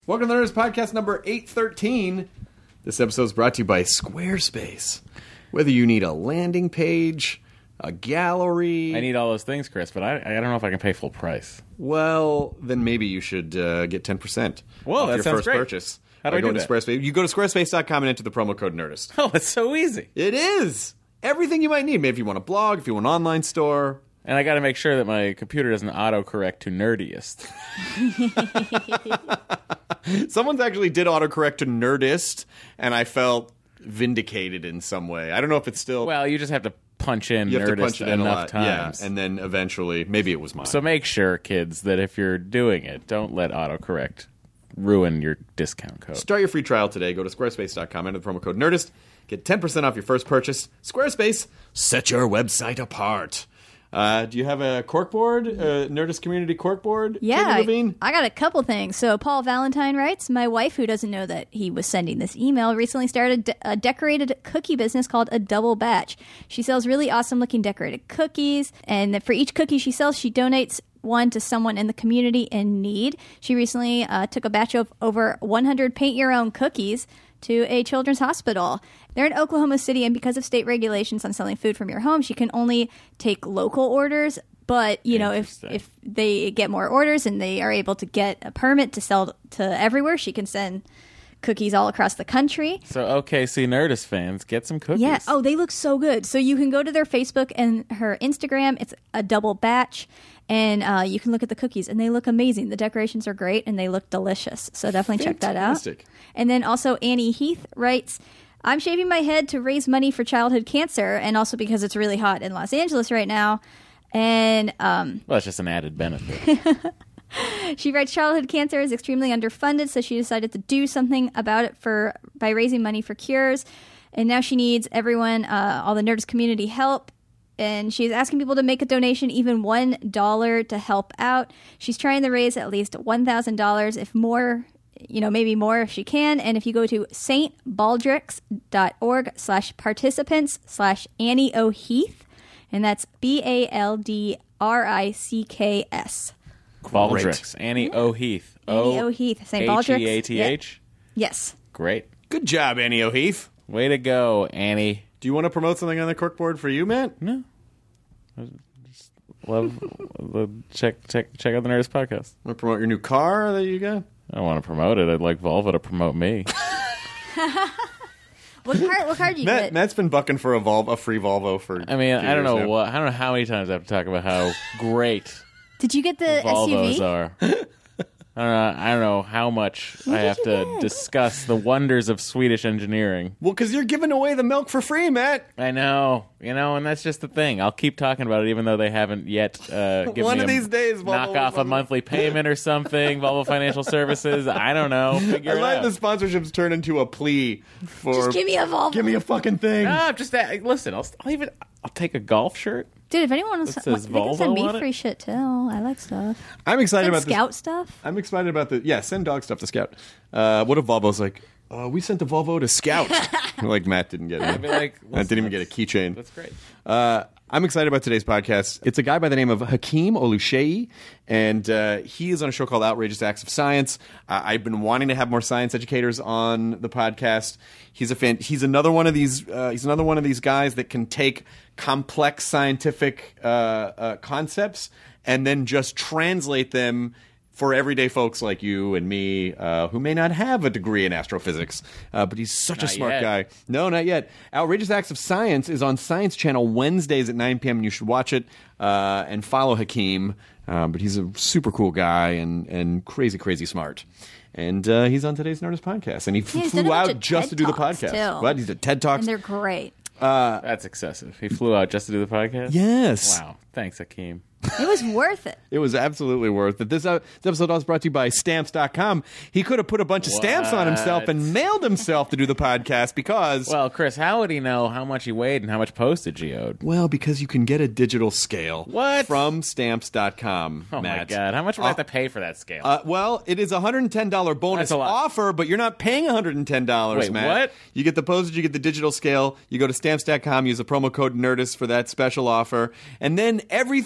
Welcome to the Nerdist Podcast number 813. This episode is brought to you by Squarespace. Whether you need a landing page, a gallery... I need all those things, Chris, but I don't know if I can pay full price. Well, then maybe you should get 10% Whoa, off that your sounds first great. purchase. How do I do to that? Squarespace. You go to squarespace.com and enter the promo code NERDIST. Oh, it's so easy. It is! Everything you might need. Maybe if you want a blog, if you want an online store... And I got to make sure that my computer doesn't autocorrect to nerdiest. Someone's actually did autocorrect to Nerdist, and I felt vindicated in some way. I don't know if it's still... Well, you just have to punch in you have to nerdist punch it in a enough lot. times. Yeah, and then eventually, maybe it was mine. So make sure, kids, that if you're doing it, don't let autocorrect ruin your discount code. Start your free trial today. Go to squarespace.com, enter the promo code NERDIST. Get 10% off your first purchase. Squarespace, set your website apart. Do you have a corkboard, Nerdist Community corkboard? Yeah, Katie Levine? I got a couple things. So Paul Valentine writes, my wife, who doesn't know that he was sending this email, recently started a decorated cookie business called A Double Batch. She sells really awesome-looking decorated cookies, and for each cookie she sells, she donates one to someone in the community in need. She recently took a batch of over 100 paint-your-own cookies to a children's hospital. They're in Oklahoma City, and because of state regulations on selling food from your home, she can only take local orders. But, you know, if they get more orders and they are able to get a permit to sell to everywhere, she can send cookies all across the country. So OKC Nerdist fans, get some cookies. Yeah. Oh, they look so good. So you can go to their Facebook and her Instagram. It's A Double Batch. And you can look at the cookies, and they look amazing. The decorations are great, and they look delicious. So definitely check that out. Fantastic. And then also Annie Heath writes, I'm shaving my head to raise money for childhood cancer, and also because it's really hot in Los Angeles right now. And Well, it's just an added benefit. she writes, childhood cancer is extremely underfunded, so she decided to do something about it by raising money for cures. And now she needs everyone, all the Nerdist community help. And she's asking people to make a donation, even $1 to help out. She's trying to raise at least $1,000, if more, maybe more if she can. And if you go to stbaldricks.org/participants/Annie O'Heath, and that's BALDRICKS. Baldricks. Annie O'Heath. Annie O'Heath. St. Baldricks. H-E-A-T-H? Yes. Great. Good job, Annie O'Heath. Way to go, Annie. Do you want to promote something on the corkboard for you, Matt? No. Just love check out the Nerdist Podcast. Want to promote your new car that you got? I don't want to promote it. I'd like Volvo to promote me. What car do you get? Matt's been bucking for a free Volvo for. I mean, I don't know now. I don't know how many times I have to talk about how great Did you get the Volvos SUV? are. I don't know how much I have to discuss the wonders of Swedish engineering. Well, because you're giving away the milk for free, Matt. I know, and that's just the thing. I'll keep talking about it, even though they haven't yet given One me of these days, Volvo knock off a monthly payment or something. Volvo Financial Services. I don't know. Figure I it like out. the sponsorships turn into a plea for. Just give me a Volvo. Give me a fucking thing. No, just listen. I'll take a golf shirt. Dude, if anyone wants, That they says can Volvo send me on it? free shit too. I like stuff. I'm excited Send about this. Scout stuff. I'm excited about send dog stuff to Scout. What if Volvo's like, we sent the Volvo to Scout. Like Matt didn't get I'd it. be like, Matt didn't even get a keychain. That's great. I'm excited about today's podcast. It's a guy by the name of Hakeem Oluseyi, and he is on a show called Outrageous Acts of Science. I've been wanting to have more science educators on the podcast. He's a fan. He's another one of these. He's another one of these guys that can take complex scientific concepts and then just translate them for everyday folks like you and me who may not have a degree in astrophysics. But he's such a Not smart yet. guy. No, not yet. Outrageous Acts of Science is on Science Channel Wednesdays at 9 p.m. and you should watch it and follow Hakeem. But he's a super cool guy and crazy, crazy smart. And he's on today's Nerdist Podcast. And he he's done flew a bunch out of just TED to do the Talks, podcast. too. What? He's at TED Talks. And they're great. That's excessive. He flew out just to do the podcast? Yes. Wow. Thanks, Hakeem. It was worth it. It was absolutely worth it. This episode was brought to you by Stamps.com. He could have put a bunch of stamps on himself and mailed himself to do the podcast because... Well, Chris, how would he know how much he weighed and how much postage he owed? Well, because you can get a digital scale. What? From Stamps.com, Oh, Matt. my God. How much would I have to pay for that scale? Well, it is a $110 bonus That's a lot. offer, but you're not paying $110, Wait, Matt. what? You get the postage, you get the digital scale. You go to Stamps.com, use the promo code NERDIST for that special offer. And then everything from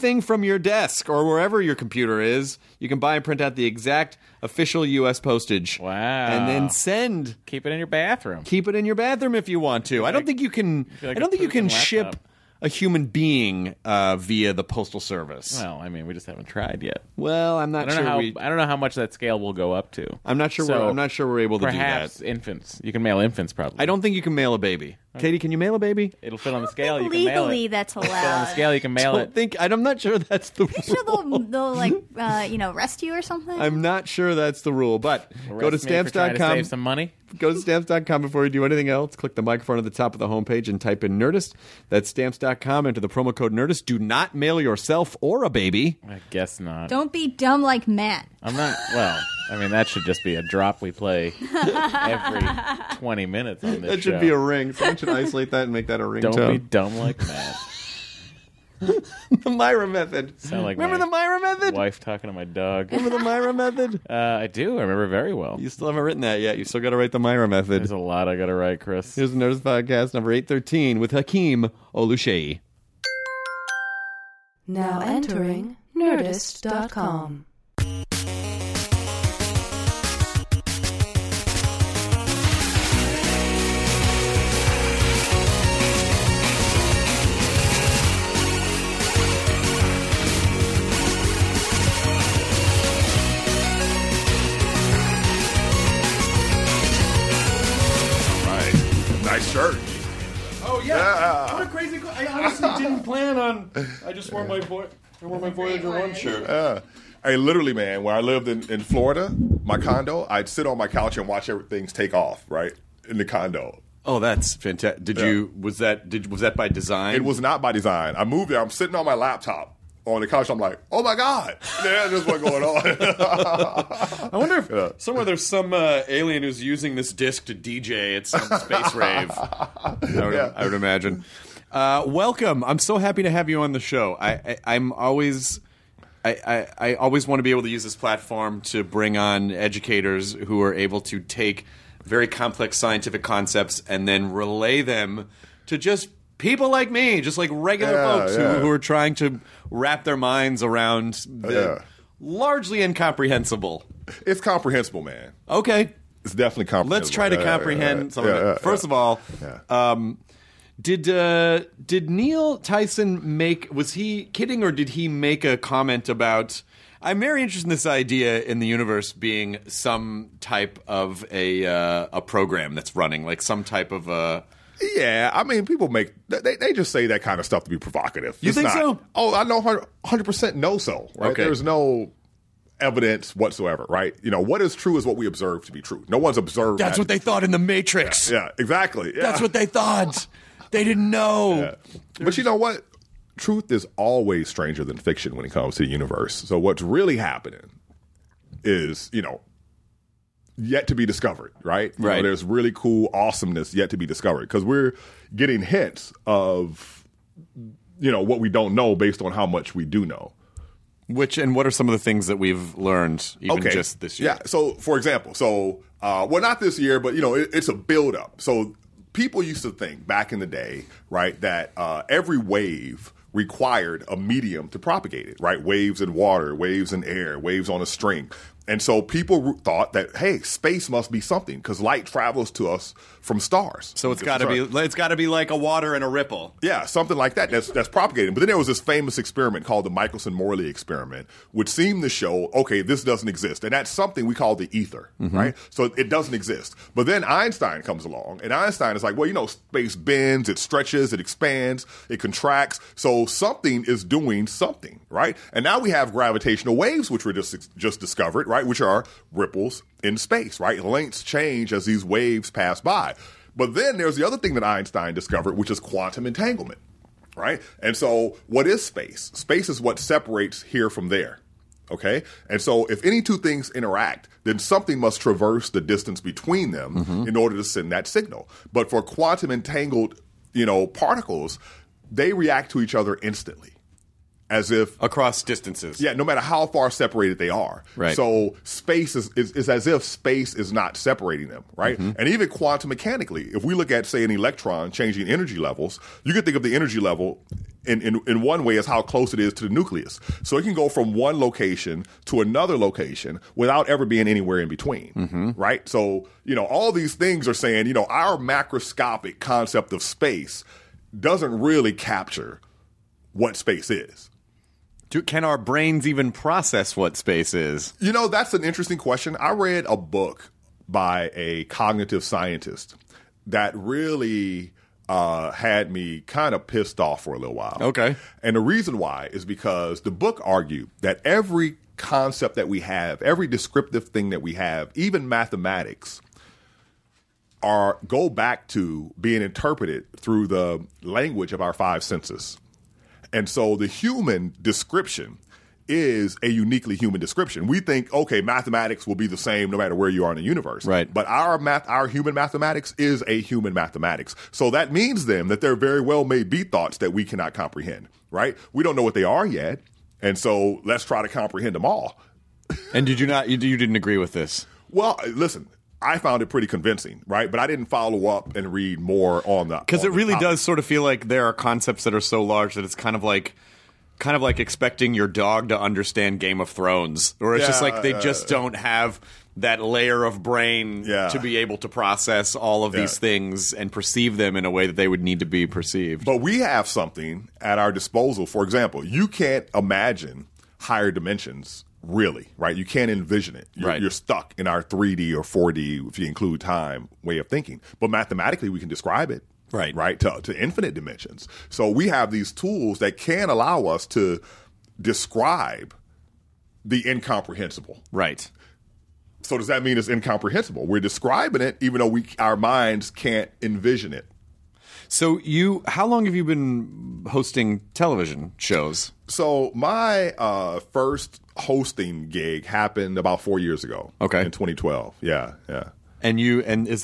your desk or wherever your computer is. You can buy and print out the exact official U.S. postage. Wow. And then send. Keep it in your bathroom. Keep it in your bathroom if you want to. I don't think you can. like I don't a think you can proven ship laptop. a human being via the postal service. Well, I mean, we just haven't tried yet. Well, I'm not I don't sure. know how. I don't know how much that scale will go up to. I'm not sure. So, I'm not sure we're able to do Perhaps that. infants. You can mail infants probably. I don't think you can mail a baby. Katie, can you mail a baby? It'll fit on the scale. You can mail Legally, it. that's Fit on the allowed. scale. You can mail Don't it. think. I'm not sure that's the Sure, rule. they'll like arrest you or something. I'm not sure that's the rule, but go to Arrest me for trying to stamps.com. save some money. Go to stamps.com before you do anything else. Click the microphone at the top of the homepage and type in Nerdist. That's stamps.com. Enter the promo code Nerdist. Do not mail yourself or a baby. I guess not. Don't be dumb like Matt. I'm not. Well, I mean, that should just be a drop we play every 20 minutes on this That should show. be a ring. Someone should isolate that and make that a ringtone. Don't be dumb like Matt. The Myra method. Sound like Remember my the Myra method? wife talking to my dog. Remember the Myra method? I do. I remember very well. You still haven't written that yet. You still got to write the Myra method. There's a lot I got to write, Chris. Here's the Nerdist Podcast number 813 with Hakeem Oluseyi. Now entering Nerdist.com. Right. Nice shirt. Oh, Yeah. What a crazy... I honestly didn't plan on... I just wore my Voyager 1 shirt. Hey, literally, man, where I lived in Florida, my condo, I'd sit on my couch and watch everything take off, right? In the condo. Oh, that's fantastic. Did you... Was that by design? It was not by design. I moved there. I'm sitting on my laptop on the couch. I'm like, oh, my God. Yeah, that's what's going on. I wonder if somewhere there's some alien who's using this disc to DJ at some space rave. I would imagine. Welcome. I'm so happy to have you on the show. I'm always... I always want to be able to use this platform to bring on educators who are able to take very complex scientific concepts and then relay them to just people like me, just like regular folks who are trying to wrap their minds around the largely incomprehensible. It's comprehensible, man. Okay. It's definitely comprehensible. Let's try to comprehend some of it. First of all, did Neil Tyson was he kidding or did he make a comment about... I'm very interested in this idea in the universe being some type of a program that's running, like some type of a... Yeah, I mean, people they just say that kind of stuff to be provocative. You think so? Oh, I know 100% no so, right? Okay. There's no evidence whatsoever, right? You know, what is true is what we observe to be true. No one's observed That's that. what they thought in the Matrix. Yeah, exactly. Yeah. That's what they thought. They didn't know. Yeah. But you know what? Truth is always stranger than fiction when it comes to the universe. So what's really happening is, yet to be discovered, right? You know, there's really cool awesomeness yet to be discovered because we're getting hints of, what we don't know based on how much we do know. What are some of the things that we've learned even just this year? Yeah. So, for example, not this year, but, it's a buildup. So people used to think back in the day, right, that every wave required a medium to propagate it, right? Waves in water, waves in air, waves on a string. And so people thought that, hey, space must be something because light travels to us from stars. So it's got to be like a water and a ripple. Yeah, something like that. That's propagating. But then there was this famous experiment called the Michelson-Morley experiment, which seemed to show, okay, this doesn't exist. And that's something we call the ether, right? So it doesn't exist. But then Einstein comes along, and Einstein is like, well, space bends, it stretches, it expands, it contracts. So something is doing something, right? And now we have gravitational waves, which were just discovered, right? Which are ripples in space, right? Lengths change as these waves pass by. But then there's the other thing that Einstein discovered, which is quantum entanglement, right? And so what is space? Space is what separates here from there, okay? And so if any two things interact, then something must traverse the distance between them in order to send that signal. But for quantum entangled, particles, they react to each other instantly. as if Across distances. yeah, no matter how far separated they are. Right. So space is as if space is not separating them, right? And even quantum mechanically, if we look at, say, an electron changing energy levels, you can think of the energy level in one way as how close it is to the nucleus. So it can go from one location to another location without ever being anywhere in between, right? So, all these things are saying, our macroscopic concept of space doesn't really capture what space is. Can our brains even process what space is? That's an interesting question. I read a book by a cognitive scientist that really had me kind of pissed off for a little while. Okay. And the reason why is because the book argued that every concept that we have, every descriptive thing that we have, even mathematics, go back to being interpreted through the language of our five senses. And so the human description is a uniquely human description. We think, okay, mathematics will be the same no matter where you are in the universe. Right. But our human mathematics is a human mathematics. So that means then that there very well may be thoughts that we cannot comprehend, right? We don't know what they are yet. And so let's try to comprehend them all. And did you not? You didn't agree with this? Well, listen, I found it pretty convincing, right? But I didn't follow up and read more on the Because it really topic. does sort of feel like there are concepts that are so large that it's kind of like expecting your dog to understand Game of Thrones, or it's just like they just don't have that layer of brain to be able to process all of these things and perceive them in a way that they would need to be perceived. But we have something at our disposal. For example, you can't imagine higher dimensions. Really, right? You can't envision it. You're stuck in our 3D or 4D, if you include time, way of thinking. But mathematically, we can describe it, right, to infinite dimensions. So we have these tools that can allow us to describe the incomprehensible. Right. So does that mean it's incomprehensible? We're describing it, even though our minds can't envision it. So how long have you been hosting television shows? So my first hosting gig happened about 4 years ago. Okay. In 2012. Yeah. And has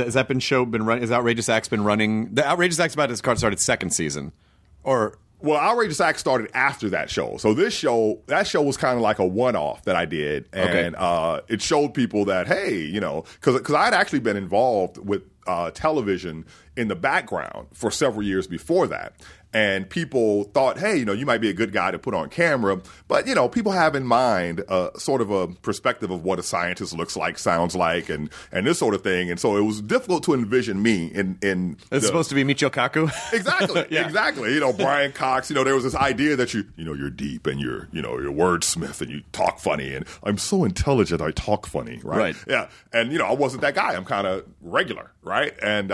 that running? Is Outrageous Acts been running? The Outrageous Acts about it started second season, or well, Outrageous Acts started after that show. So that show was kind of like a one-off that I did, and it showed people that hey, because I had actually been involved with television in the background for several years before that. And people thought, hey, you might be a good guy to put on camera. But, people have in mind sort of a perspective of what a scientist looks like, sounds like, and this sort of thing. And so it was difficult to envision me in it's supposed to be Michio Kaku? Exactly. Exactly. Brian Cox, there was this idea that you're deep and you're wordsmith and you talk funny. And I'm so intelligent, I talk funny, right? Yeah. And, I wasn't that guy. I'm kind of regular, right? And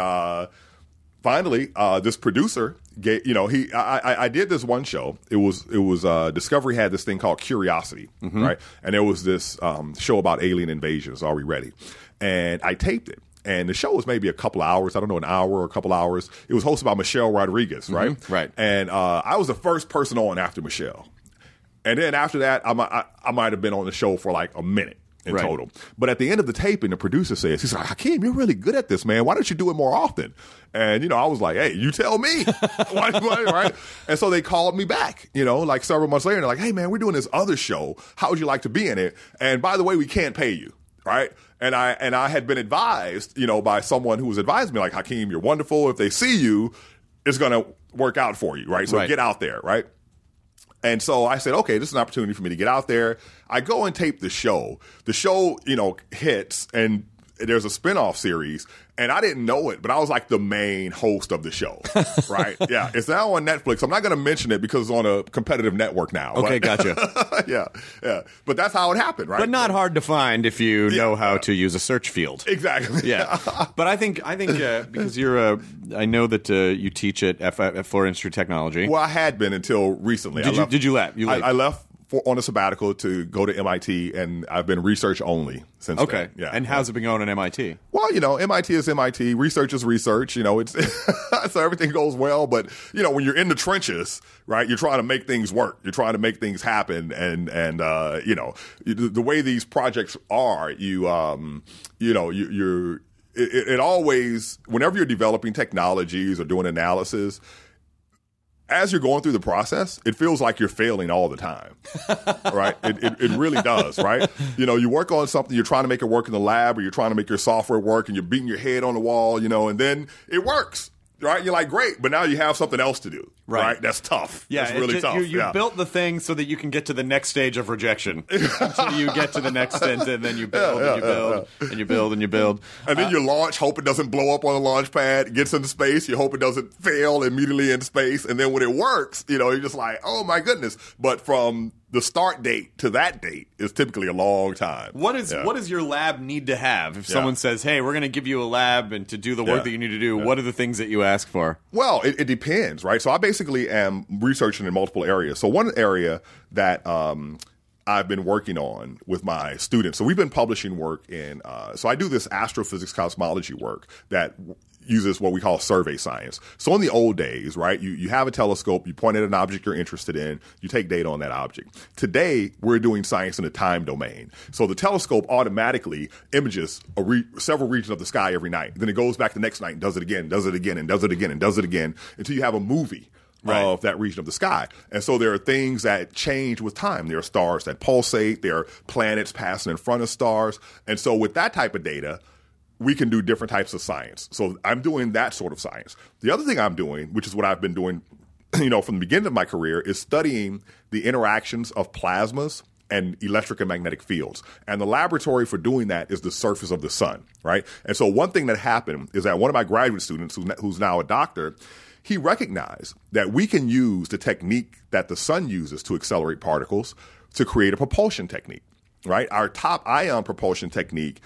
finally, this producer I did this one show. It was Discovery had this thing called Curiosity, right? And there was this show about alien invasions. Are we ready? And I taped it. And the show was maybe a couple of hours. I don't know, an hour or a couple of hours. It was hosted by Michelle Rodriguez, right? Right. And I was the first person on after Michelle. And then after that, I might have been on the show for like a minute in total. But at the end of the taping, the producer says, he's like, Hakeem, you're really good at this, man. Why don't you do it more often? And, I was like, hey, you tell me. Right? And so they called me back, like several months later. And they're like, hey, man, we're doing this other show. How would you like to be in it? And by the way, we can't pay you. Right. And I had been advised, by someone who was advising me, like, Hakeem, you're wonderful. If they see you, it's going to work out for you. Right. So get out there. Right. And so I said, okay, this is an opportunity for me to get out there. I go and tape the show. The show, hits, and there's a spinoff series, and I didn't know it, but I was like the main host of the show, right? Yeah, it's now on Netflix. I'm not going to mention it because it's on a competitive network now. Okay, gotcha. Yeah. But that's how it happened, right? But not hard to find if you know how to use a search field. Exactly. Yeah. But I think because I know that you teach at Florida Institute of Technology. Well, I had been until recently. Did you left? I left on a sabbatical to go to MIT, and I've been research only since then. Yeah. And how's it been going at MIT? Well, MIT is MIT. Research is research. It's so everything goes well. But when you're in the trenches, right, you're trying to make things work. You're trying to make things happen. And the way these projects are, it always, whenever you're developing technologies or doing analysis, as you're going through the process, it feels like you're failing all the time, right? It really does, right? You work on something, you're trying to make it work in the lab, or you're trying to make your software work, and you're beating your head on the wall, and then it works. Right, you're like, great, but now you have something else to do. Right, that's tough. Yeah, that's really tough. You built the thing so that you can get to the next stage of rejection. Until you get to the next stint, and then you build and you build and you build and you build, and then you launch, hope it doesn't blow up on the launch pad. It gets into space, you hope it doesn't fail immediately in space, and then when it works, you're just like, oh my goodness. But from the start date to that date is typically a long time. What does your lab need to have? If someone says, hey, we're going to give you a lab and to do the work that you need to do, what are the things that you ask for? Well, it depends, right? So I basically am researching in multiple areas. So one area that I've been working on with my students, so we've been publishing work in, so I do this astrophysics cosmology work that uses what we call survey science. So in the old days, right, you have a telescope, you point at an object you're interested in, you take data on that object. Today, we're doing science in a time domain. So the telescope automatically images several regions of the sky every night. Then it goes back the next night and does it again, does it again, and does it again, and does it again, until you have a movie of that region of the sky. And so there are things that change with time. There are stars that pulsate. There are planets passing in front of stars. And so with that type of data, we can do different types of science. So I'm doing that sort of science. The other thing I'm doing, which is what I've been doing, from the beginning of my career, is studying the interactions of plasmas and electric and magnetic fields. And the laboratory for doing that is the surface of the sun, right? And so one thing that happened is that one of my graduate students, who's now a doctor, he recognized that we can use the technique that the sun uses to accelerate particles to create a propulsion technique, right? Our top ion propulsion technique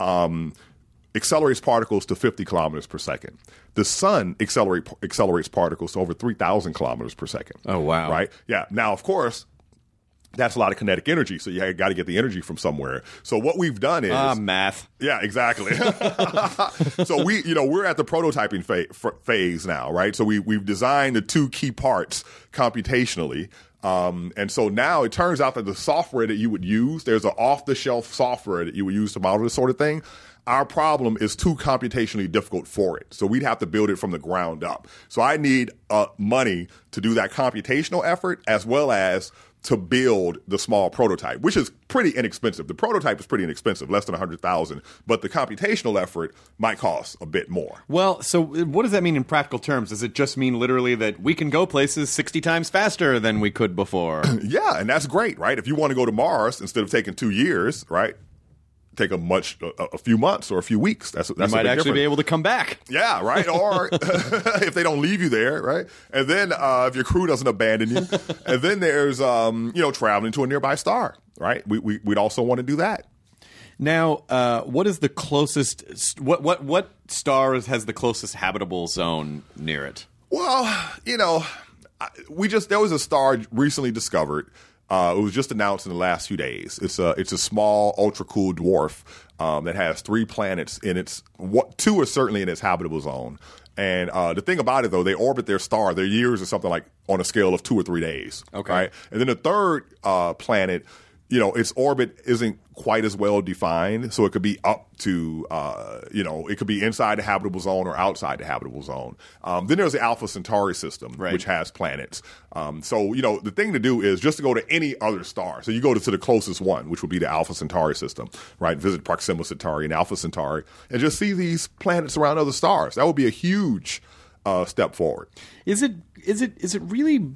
accelerates particles to 50 kilometers per second. The sun accelerates particles to over 3,000 kilometers per second. Oh, wow. Right? Yeah. Now, of course, that's a lot of kinetic energy, so you got to get the energy from somewhere. So what we've done is math. Yeah, exactly. So we're at the prototyping phase now, right? So we've designed the two key parts computationally. And so now it turns out that the software that you would use, there's an off-the-shelf software that you would use to model this sort of thing. Our problem is too computationally difficult for it. So we'd have to build it from the ground up. So I need money to do that computational effort as well as to build the small prototype, which is pretty inexpensive. The prototype is pretty inexpensive, less than $100,000, but the computational effort might cost a bit more. Well, so what does that mean in practical terms? Does it just mean literally that we can go places 60 times faster than we could before? Yeah, and that's great, right? If you want to go to Mars, instead of taking 2 years, right? Take a few months or a few weeks. That's you might actually be able to come back. Yeah, right. Or if they don't leave you there, right? And then if your crew doesn't abandon you, and then there's traveling to a nearby star, right? We'd also want to do that. Now, what is the closest? What star has the closest habitable zone near it? Well, there was a star recently discovered. It was just announced in the last few days. It's a small, ultra-cool dwarf that has 3 planets in its. 2 are certainly in its habitable zone. And the thing about it, though, they orbit their star. Their years are something like on a scale of 2 or 3 days. Okay. Right? And then the third planet, its orbit isn't quite as well defined, so it could be up to, it could be inside the habitable zone or outside the habitable zone. Then there's the Alpha Centauri system, which has planets. So the thing to do is just to go to any other star. So you go to the closest one, which would be the Alpha Centauri system, right? Visit Proxima Centauri and Alpha Centauri, and just see these planets around other stars. That would be a huge step forward. Is it really?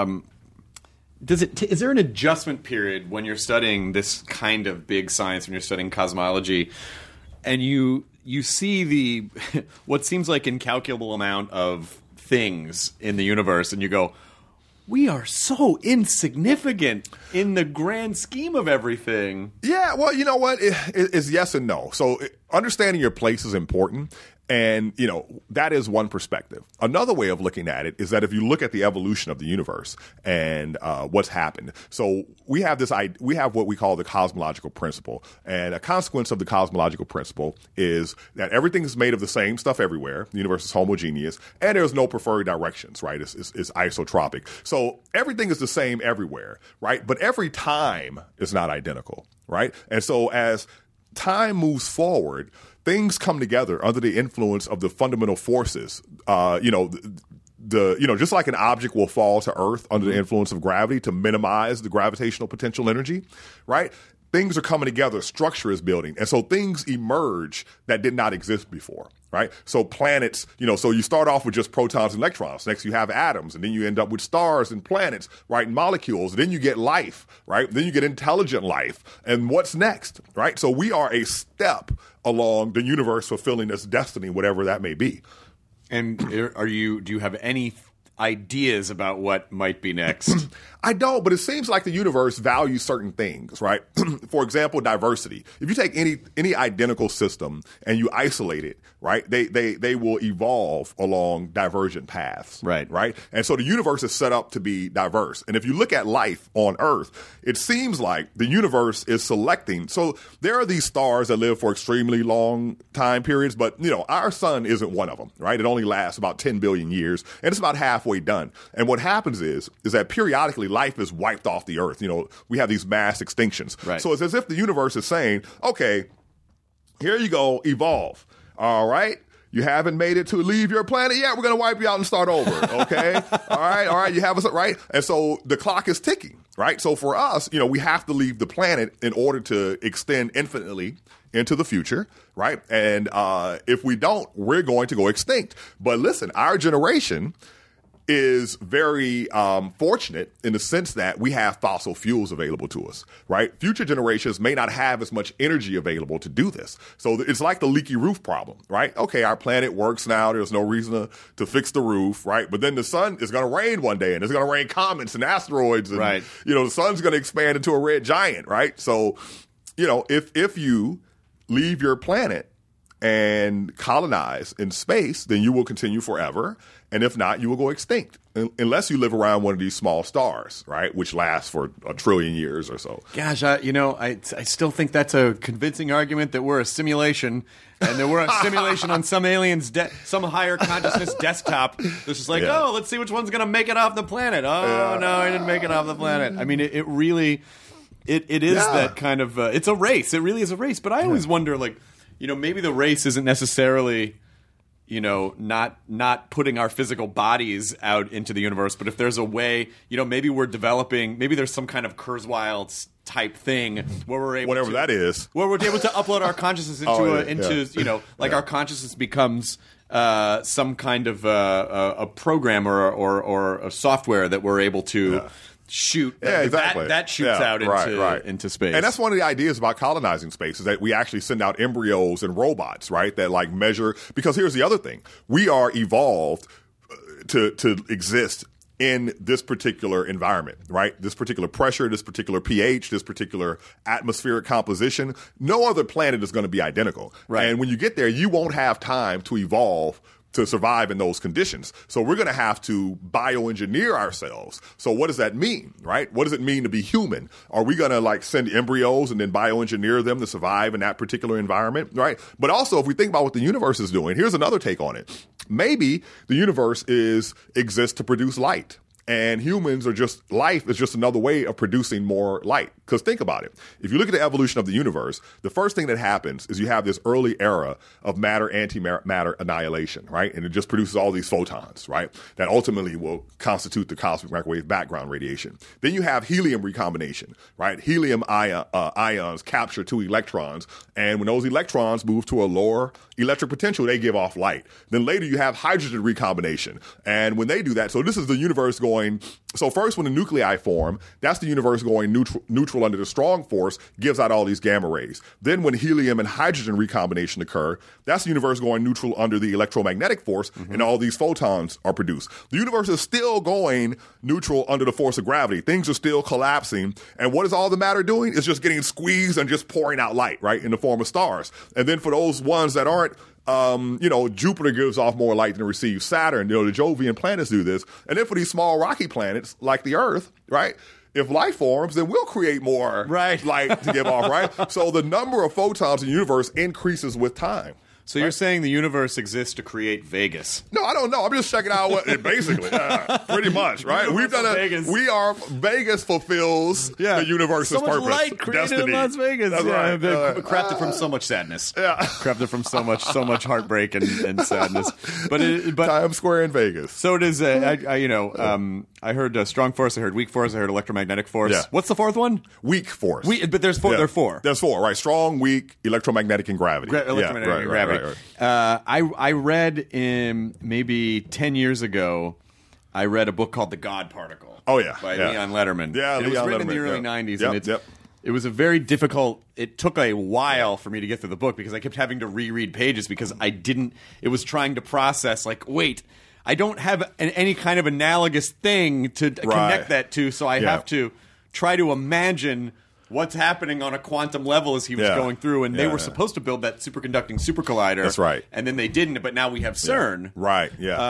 Is there an adjustment period when you're studying this kind of big science, when you're studying cosmology, and you see the what seems like incalculable amount of things in the universe, and you go, we are so insignificant in the grand scheme of everything. Yeah, well, you know what? It's yes and no. So understanding your place is important. And, that is one perspective. Another way of looking at it is that if you look at the evolution of the universe and what's happened. So we have what we call the cosmological principle. And a consequence of the cosmological principle is that everything is made of the same stuff everywhere. The universe is homogeneous. And there's no preferred directions, right? It's isotropic. So everything is the same everywhere, right? But every time is not identical, right? And so as time moves forward, things come together under the influence of the fundamental forces, the just like an object will fall to Earth under the influence of gravity to minimize the gravitational potential energy, right? Things are coming together, structure is building. And so things emerge that did not exist before, right? So planets, so you start off with just protons and electrons. Next you have atoms, and then you end up with stars and planets, right? And molecules. And then you get life, right? Then you get intelligent life. And what's next, right? So we are a step along the universe fulfilling its destiny, whatever that may be. And do you have any ideas about what might be next? I don't, but it seems like the universe values certain things, right? For example, diversity. If you take any identical system and you isolate it, right, they will evolve along divergent paths, right? And so the universe is set up to be diverse. And if you look at life on Earth, it seems like the universe is selecting. So there are these stars that live for extremely long time periods, but our sun isn't one of them, right? It only lasts about 10 billion years, and it's about halfway done. And what happens is that periodically life is wiped off the Earth. We have these mass extinctions. Right. So it's as if the universe is saying, okay, here you go, evolve. All right. You haven't made it to leave your planet yet. We're going to wipe you out and start over. Okay. All right. You have us right. And so the clock is ticking. Right. So for us, we have to leave the planet in order to extend infinitely into the future. Right. And if we don't, we're going to go extinct. But listen, our generation is very fortunate in the sense that we have fossil fuels available to us, right? Future generations may not have as much energy available to do this. So it's like the leaky roof problem, right? Okay, our planet works now. There's no reason to fix the roof, right? But then the sun is going to rain one day, and it's going to rain comets and asteroids. And, right. The sun's going to expand into a red giant, right? So, if you leave your planet and colonize in space, then you will continue forever. And if not, you will go extinct unless you live around one of these small stars, right, which lasts for 1 trillion years or so. Gosh, I still think that's a convincing argument that we're a simulation and that we're a simulation on some alien's, some higher consciousness desktop. It's just like, let's see which one's going to make it off the planet. Oh, no, I didn't make it off the planet. I mean, it really, it is that kind of, it's a race. It really is a race. But I always wonder, maybe the race isn't necessarily not putting our physical bodies out into the universe, but if there's a way, maybe we're developing, maybe there's some kind of Kurzweil type thing where we're able whatever that is, where we're able to upload our consciousness into our consciousness becomes some kind of a program or a software that we're able to shoot. Exactly. That shoots out into space. And that's one of the ideas about colonizing space is that we actually send out embryos and robots, right, that measure. Because here's the other thing. We are evolved to exist in this particular environment, right? This particular pressure, this particular pH, this particular atmospheric composition. No other planet is going to be identical. Right. And when you get there, you won't have time to evolve to survive in those conditions. So we're going to have to bioengineer ourselves. So what does that mean, right? What does it mean to be human? Are we going to send embryos and then bioengineer them to survive in that particular environment, right? But also, if we think about what the universe is doing, here's another take on it. Maybe the universe exists to produce light. And humans life is just another way of producing more light. Because think about it. If you look at the evolution of the universe, the first thing that happens is you have this early era of matter-antimatter annihilation, right? And it just produces all these photons, right? That ultimately will constitute the cosmic microwave background radiation. Then you have helium recombination, right? Helium ions capture 2 electrons. And when those electrons move to a lower electric potential, they give off light. Then later you have hydrogen recombination. And when they do that, so this is the universe going. So first, when the nuclei form, that's the universe going neutral under the strong force, gives out all these gamma rays. Then when helium and hydrogen recombination occur, that's the universe going neutral under the electromagnetic force, and all these photons are produced. The universe is still going neutral under the force of gravity. Things are still collapsing. And what is all the matter doing? It's just getting squeezed and just pouring out light, right, in the form of stars. And then for those ones that aren't, Jupiter gives off more light than it receives. Saturn, the Jovian planets do this. And then for these small rocky planets like the Earth, right, if life forms, then we'll create more light to give off, right? So the number of photons in the universe increases with time. So you're saying the universe exists to create Vegas? No, I don't know. I'm just checking out what basically, pretty much, right? We've done Vegas. Vegas fulfills the universe's so much purpose, light created destiny. in Las Vegas. That's right. Crafted from so much sadness. Yeah. Crafted from so much heartbreak and sadness. But Times Square in Vegas. So it is. I heard strong force. I heard weak force. I heard electromagnetic force. Yeah. What's the fourth one? Weak force. But there's four. Yeah. There are four. There's four, right? Strong, weak, electromagnetic, and gravity. Electromagnetic and gravity. Right. I read maybe 10 years ago. I read a book called The God Particle. Oh yeah, by Leon Letterman. Yeah, and it was Leon written in the Letterman, early yeah. 90s, Yep, and it was a very difficult. It took a while for me to get through the book because I kept having to reread pages because I didn't. It was trying to process like, wait, I don't have any kind of analogous thing to connect that to, so I have to try to imagine what's happening on a quantum level as he was going through. And they were supposed to build that superconducting super collider. That's right. And then they didn't, but now we have CERN. Right,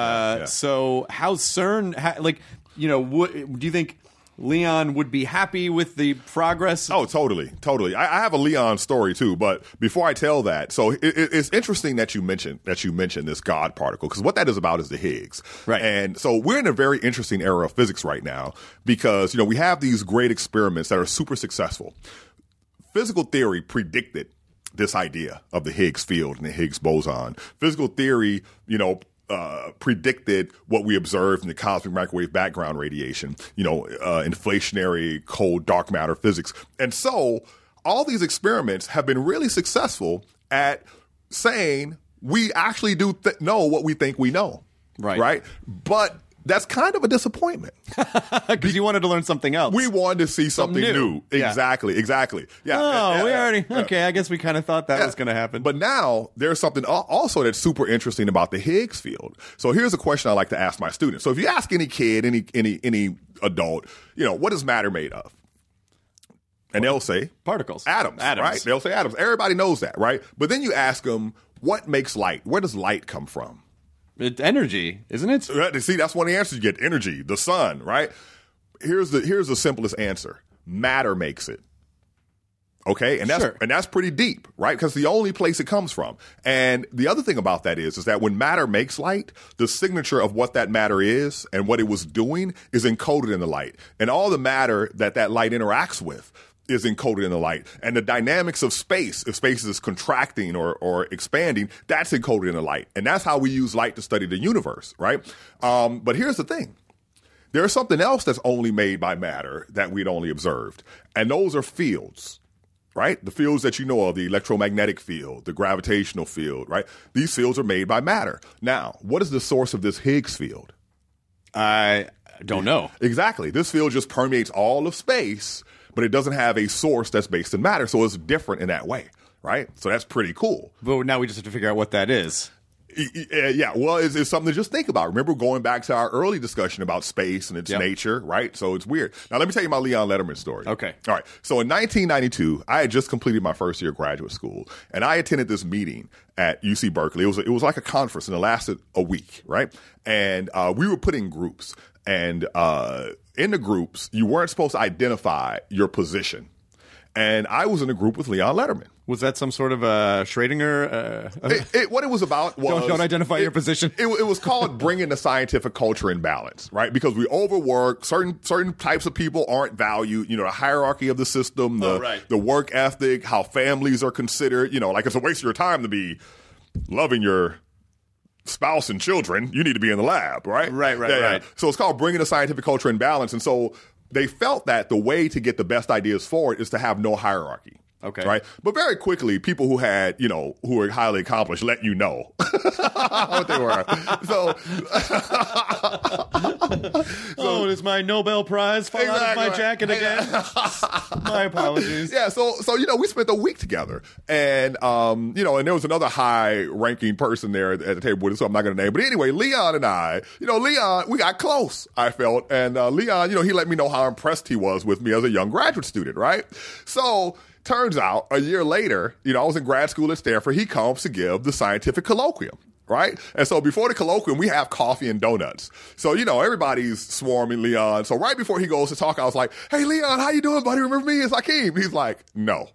So how's CERN, do you think Leon would be happy with the progress? Oh, totally. I have a Leon story too, but before I tell that, so it's interesting that you mentioned this God particle, because what that is about is the Higgs, right? And so we're in a very interesting era of physics right now because we have these great experiments that are super successful. Physical theory predicted this idea of the Higgs field and the Higgs boson. Physical theory, predicted what we observed in the cosmic microwave background radiation, inflationary cold dark matter physics. And so all these experiments have been really successful at saying we actually do know what we think we know. Right. But that's kind of a disappointment. Because you wanted to learn something else. We wanted to see something new. Yeah. Exactly. Yeah. Oh, we already... Okay, I guess we kind of thought that was going to happen. But now there's something also that's super interesting about the Higgs field. So here's a question I like to ask my students. So if you ask any kid, any adult, what is matter made of? And they'll say... Particles. Atoms, right? They'll say atoms. Everybody knows that, right? But then you ask them, what makes light? Where does light come from? It's energy, isn't it? See, that's one of the answers you get. Energy, the sun, right? Here's the simplest answer. Matter makes it. Okay? And that's pretty deep, right? Because the only place it comes from. And the other thing about that is that when matter makes light, the signature of what that matter is and what it was doing is encoded in the light. And all the matter that light interacts with is encoded in the light. And the dynamics of space, if space is contracting or expanding, that's encoded in the light. And that's how we use light to study the universe, right? But here's the thing. There's something else that's only made by matter that we'd only observed. And those are fields, right? The fields that you know of, the electromagnetic field, the gravitational field, right? These fields are made by matter. Now, what is the source of this Higgs field? I don't know. Exactly. This field just permeates all of space, but it doesn't have a source that's based in matter, so it's different in that way, right? So that's pretty cool. But now we just have to figure out what that is. Yeah, well, it's something to just think about. Remember going back to our early discussion about space and its nature, right? So it's weird. Now, let me tell you my Leon Letterman story. Okay. All right. So in 1992, I had just completed my first year of graduate school, and I attended this meeting at UC Berkeley. It was like a conference, and it lasted a week, right? And we were put in groups, and in the groups, you weren't supposed to identify your position. And I was in a group with Leon Letterman. Was that some sort of Schrödinger? What it was about was... Don't identify your position. It was called bringing the scientific culture in balance, right? Because we overwork. Certain types of people aren't valued. The hierarchy of the system, the work ethic, how families are considered. Like it's a waste of your time to be loving your spouse and children. You need to be in the lab, right? Right. So it's called bringing the scientific culture in balance. And so they felt that the way to get the best ideas forward is to have no hierarchy. Okay. Right. But very quickly, people who had, who were highly accomplished let you know what they were. So it is my Nobel Prize fall out of my jacket again. My apologies. Yeah. So we spent a week together, and and there was another high-ranking person there at the table with us, so I'm not going to name. But anyway, Leon and I, Leon, we got close. I felt, and Leon, he let me know how impressed he was with me as a young graduate student. Right. So. Turns out, a year later, I was in grad school at Stanford. He comes to give the scientific colloquium. right? And so before the colloquium, we have coffee and donuts. So, everybody's swarming Leon. So right before he goes to talk, I was like, hey, Leon, how you doing, buddy? Remember me? It's Hakeem. He's like, no.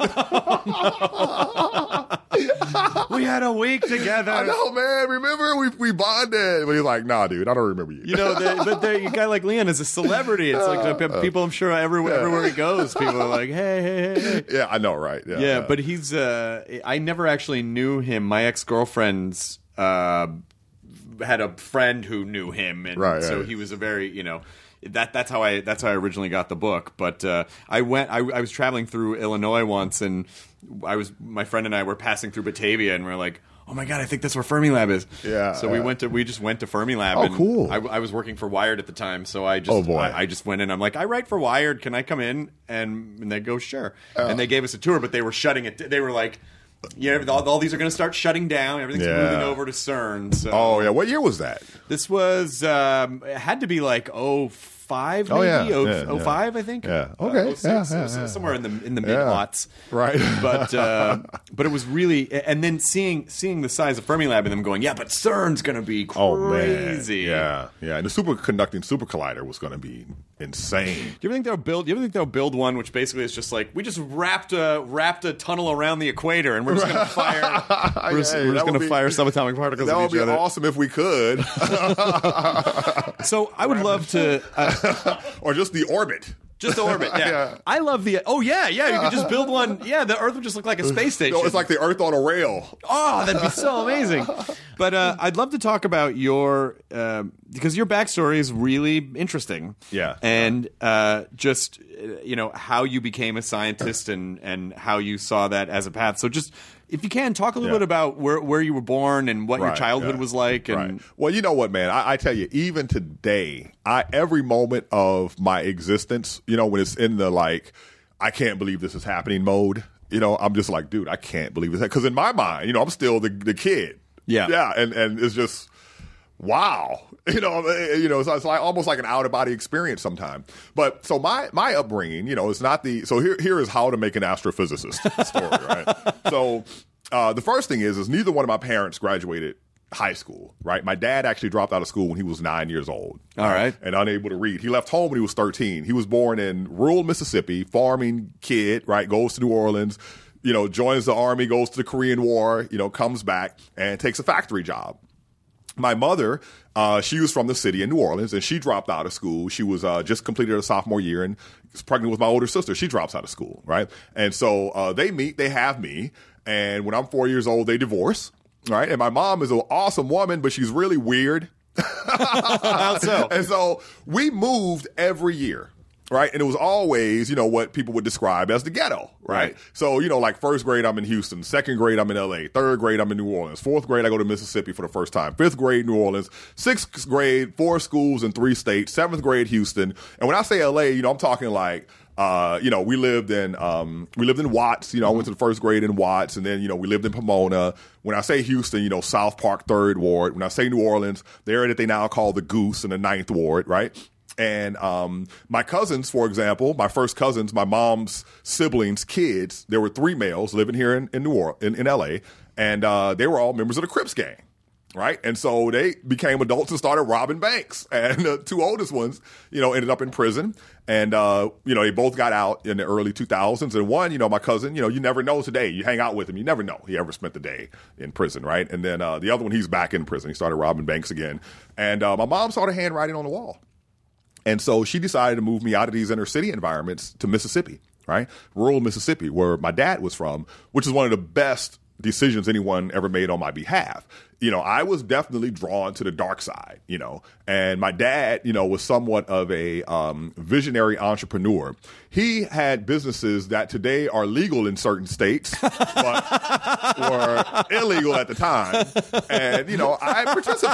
We had a week together. I know, man. Remember? We bonded. But he's like, nah, dude, I don't remember you. But a guy like Leon is a celebrity. It's like people, I'm sure, everywhere he goes, people are like, hey. Yeah, I know, right? Yeah, but he's, I never actually knew him. My ex-girlfriend's had a friend who knew him, and so he was a very, that's how I originally got the book. But I was traveling through Illinois once, and my friend and I were passing through Batavia, and we're like, oh my God, I think that's where Fermilab is. Yeah. So we just went to Fermilab. Oh, and cool. I was working for Wired at the time, so I just went in. I'm like, I write for Wired. Can I come in? And they go, sure. And they gave us a tour, but they were shutting it. They were like, all these are going to start shutting down. Everything's moving over to CERN. So. Oh, yeah. What year was that? This was, it had to be like 05, maybe? 05, I think. Yeah. Okay. 06, somewhere in the mid-aughts. Right. But it was really, and then seeing the size of Fermilab and them going, yeah, but CERN's going to be crazy. Oh, man. Yeah. And the superconducting super collider was going to be insane. Do you ever think they'll build one which basically is just like, we just wrapped a tunnel around the equator and we're just going to fire we're just going to fire subatomic particles at each other? That would be awesome if we could. So I would love to or just the orbit. Just the orbit, yeah. I love the... Oh, yeah, you could just build one. Yeah, the Earth would just look like a space station. No, it's like the Earth on a rail. Oh, that'd be so amazing. But I'd love to talk about your... because your backstory is really interesting. Yeah. And just, how you became a scientist and how you saw that as a path. So just... If you can, talk a little bit about where you were born and what your childhood was like. And Well, you know what, man? I tell you, even today, every moment of my existence, when it's in the I can't believe this is happening mode, I'm just like, dude, I can't believe this. Because in my mind, I'm still the kid. Yeah. Yeah, and it's just... Wow. It's like almost like an out-of-body experience sometimes. But so my upbringing, it's not the... So here is how to make an astrophysicist story, right? So the first thing is neither one of my parents graduated high school, right? My dad actually dropped out of school when he was 9 years old. All right. And unable to read. He left home when he was 13. He was born in rural Mississippi, farming kid, right? Goes to New Orleans, joins the Army, goes to the Korean War, comes back and takes a factory job. My mother, she was from the city in New Orleans, and she dropped out of school. She was just completed her sophomore year and was pregnant with my older sister. She drops out of school, right? And so they meet, they have me, and when I'm 4 years old, they divorce, right? And my mom is an awesome woman, but she's really weird. How so? And so we moved every year. Right. And it was always, what people would describe as the ghetto. Right. So, like first grade, I'm in Houston. Second grade, I'm in LA. Third grade, I'm in New Orleans. Fourth grade, I go to Mississippi for the first time. Fifth grade, New Orleans. Sixth grade, 4 schools in 3 states. Seventh grade, Houston. And when I say LA, I'm talking like, we lived in Watts. I went to the first grade in Watts, and then, we lived in Pomona. When I say Houston, South Park 3rd Ward. When I say New Orleans, the area that they now call the Goose in the 9th Ward, right? And my cousins, for example, my first cousins, my mom's siblings, kids, there were 3 males living here in New Orleans, in LA, and they were all members of the Crips gang. Right. And so they became adults and started robbing banks. And the 2 oldest ones, ended up in prison. And, they both got out in the early 2000s. And one, my cousin, you never know today. You hang out with him. You never know he ever spent the day in prison. Right. And then the other one, he's back in prison. He started robbing banks again. And my mom saw the handwriting on the wall. And so she decided to move me out of these inner city environments to Mississippi, right? Rural Mississippi, where my dad was from, which is one of the best decisions anyone ever made on my behalf. I was definitely drawn to the dark side, and my dad, was somewhat of a visionary entrepreneur. He had businesses that today are legal in certain states, but were illegal at the time. And, I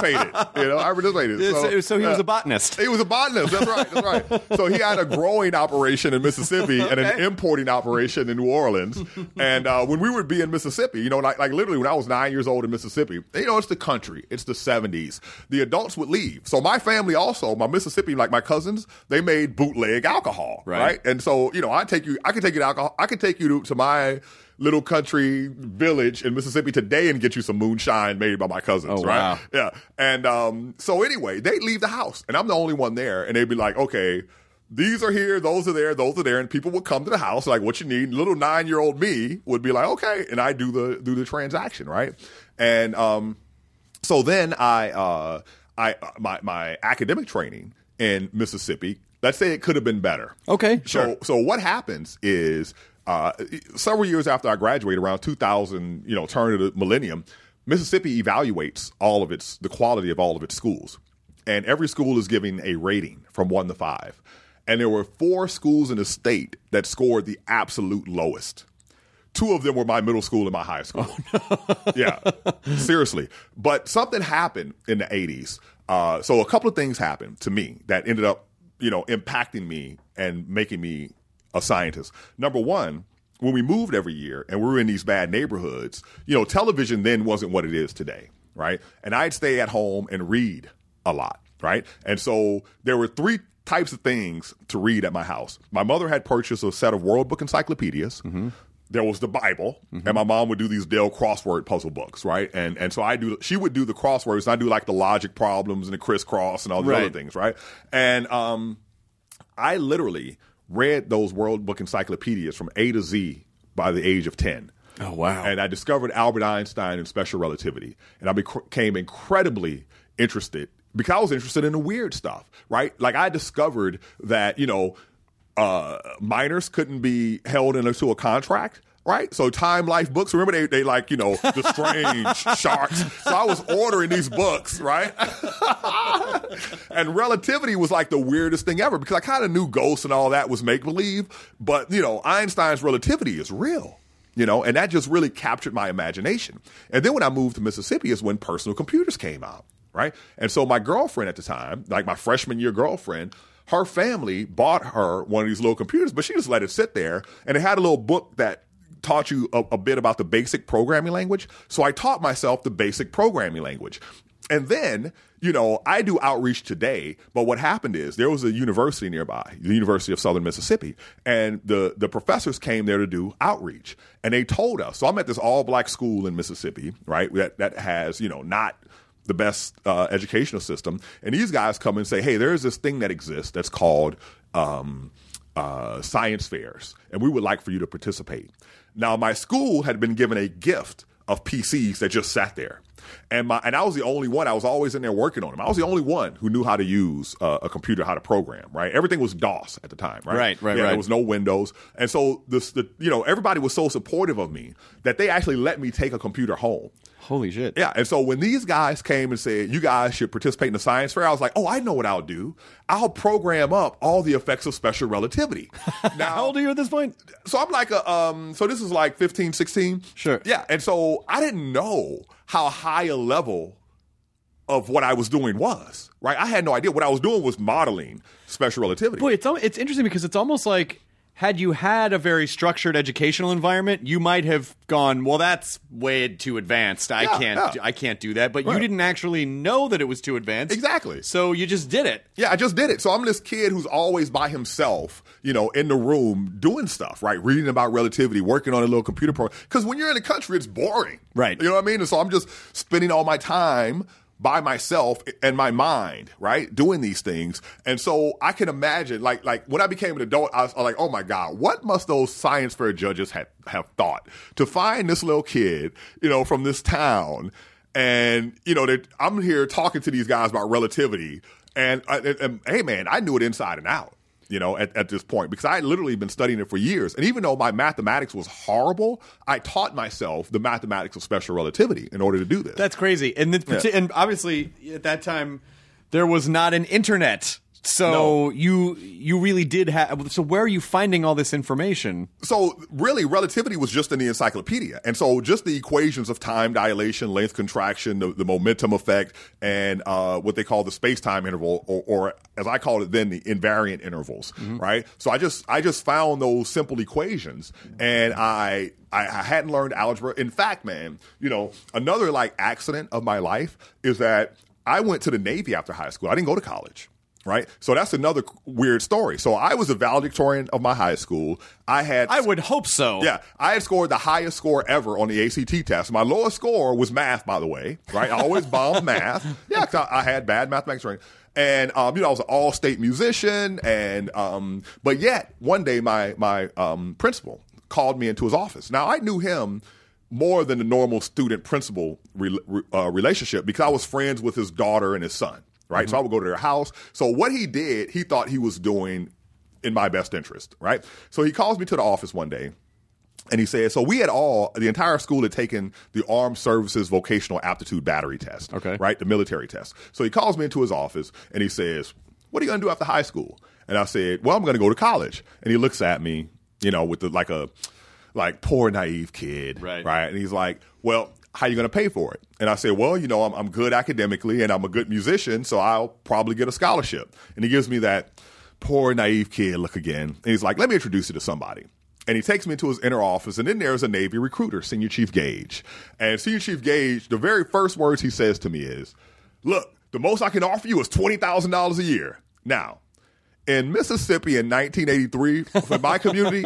participated. So he was a botanist. He was a botanist. That's right. So he had a growing operation in Mississippi and an importing operation in New Orleans. And when we would be in Mississippi, like literally when I was 9 years old in Mississippi, it's the country. It's the 70s. The adults would leave. So my family also, my Mississippi, like my cousins, they made bootleg alcohol, right? And so, I can take you to alcohol. I can take you to my little country village in Mississippi today and get you some moonshine made by my cousins, right? Wow. Yeah. And so anyway, they'd leave the house, and I'm the only one there, and they'd be like, okay, these are here, those are there, and people would come to the house like, what you need? Little 9-year-old me would be like, okay, and I do the transaction, right? And so then my academic training in Mississippi, let's say it could have been better. Okay, sure. So what happens is several years after I graduated, around 2000, turn of the millennium, Mississippi evaluates the quality of all of its schools, and every school is giving a rating from 1 to 5. And there were 4 schools in the state that scored the absolute lowest. 2 of them were my middle school and my high school. Oh, no. Yeah, seriously. But something happened in the 80s. So a couple of things happened to me that ended up, impacting me and making me a scientist. Number one, when we moved every year and we were in these bad neighborhoods, television then wasn't what it is today, right? And I'd stay at home and read a lot, right? And so there were 3 types of things to read at my house. My mother had purchased a set of World Book Encyclopedias. Mm-hmm. There was the Bible, and my mom would do these Dale crossword puzzle books, right? And so she would do the crosswords, and I do like the logic problems and the crisscross and all these other things, right? And I literally read those World Book Encyclopedias from A to Z by the age of 10. Oh, wow. And I discovered Albert Einstein and special relativity, and I became incredibly interested because I was interested in the weird stuff, right? Like I discovered that, minors couldn't be held into a contract, right? So Time Life books, remember they like, the strange sharks. So I was ordering these books, right? And relativity was like the weirdest thing ever because I kind of knew ghosts and all that was make-believe. But, Einstein's relativity is real. And that just really captured my imagination. And then when I moved to Mississippi is when personal computers came out. Right. And so my girlfriend at the time, like my freshman year girlfriend, her family bought her one of these little computers, but she just let it sit there. And it had a little book that taught you a bit about the basic programming language. So I taught myself the basic programming language. And then, I do outreach today. But what happened is there was a university nearby, the University of Southern Mississippi. And the professors came there to do outreach. And they told us. So I'm at this all black school in Mississippi, right, that has, not the best educational system. And these guys come and say, hey, there's this thing that exists that's called science fairs, and we would like for you to participate. Now, my school had been given a gift of PCs that just sat there. And I was the only one. I was always in there working on them. I was the only one who knew how to use a computer, how to program, right? Everything was DOS at the time, right? Right. There was no Windows. And so everybody was so supportive of me that they actually let me take a computer home. Holy shit. Yeah. And so when these guys came and said, you guys should participate in the science fair, I was like, oh, I know what I'll do. I'll program up all the effects of special relativity. Now, how old are you at this point? So I'm like, so this is like 15, 16. Sure. Yeah. And so I didn't know how high a level of what I was doing was, right? I had no idea. What I was doing was modeling special relativity. Boy, it's interesting because it's almost like had you had a very structured educational environment, you might have gone, well, that's way too advanced. I can't do that. But you didn't actually know that it was too advanced. Exactly. So you just did it. Yeah, I just did it. So I'm this kid who's always by himself, in the room doing stuff, right? Reading about relativity, working on a little computer program. Because when you're in the country, it's boring. Right. You know what I mean? And so I'm just spending all my time by myself and my mind, right, doing these things. And so I can imagine, like when I became an adult, I was like, oh my God, what must those science fair judges have thought to find this little kid, from this town, and I'm here talking to these guys about relativity, and hey man, I knew it inside and out. At this point, because I had literally been studying it for years. And even though my mathematics was horrible, I taught myself the mathematics of special relativity in order to do this. That's crazy. And obviously, at that time, there was not an internet So you really did have. So where are you finding all this information? So really, relativity was just in the encyclopedia. And so just the equations of time dilation, length contraction, the momentum effect, and what they call the space-time interval, or as I called it then, the invariant intervals, right? So I just found those simple equations, and I hadn't learned algebra. In fact, man, another like accident of my life is that I went to the Navy after high school. I didn't go to college. Right. So that's another weird story. So I was a valedictorian of my high school. I would hope so. Yeah. I had scored the highest score ever on the ACT test. My lowest score was math, by the way. Right. I always bombed math. Yeah. 'Cause I had bad mathematics training. And, I was an all-state musician. And, but yet one day my principal called me into his office. Now I knew him more than the normal student-principal relationship because I was friends with his daughter and his son. Right. So I would go to their house. So what he did, he thought he was doing in my best interest. Right. So he calls me to the office one day and he said, so the entire school had taken the Armed Services Vocational Aptitude Battery Test. Okay. Right. The military test. So he calls me into his office and he says, what are you going to do after high school? And I said, well, I'm going to go to college. And he looks at me, with like poor naive kid. Right. Right. And he's like, well, how are you going to pay for it? And I said, well, I'm good academically and I'm a good musician, so I'll probably get a scholarship. And he gives me that poor, naive kid look again. And he's like, let me introduce you to somebody. And he takes me into his inner office, and then there's a Navy recruiter, Senior Chief Gage. And Senior Chief Gage, the very first words he says to me is, look, the most I can offer you is $20,000 a year. Now, in Mississippi in 1983, for my community,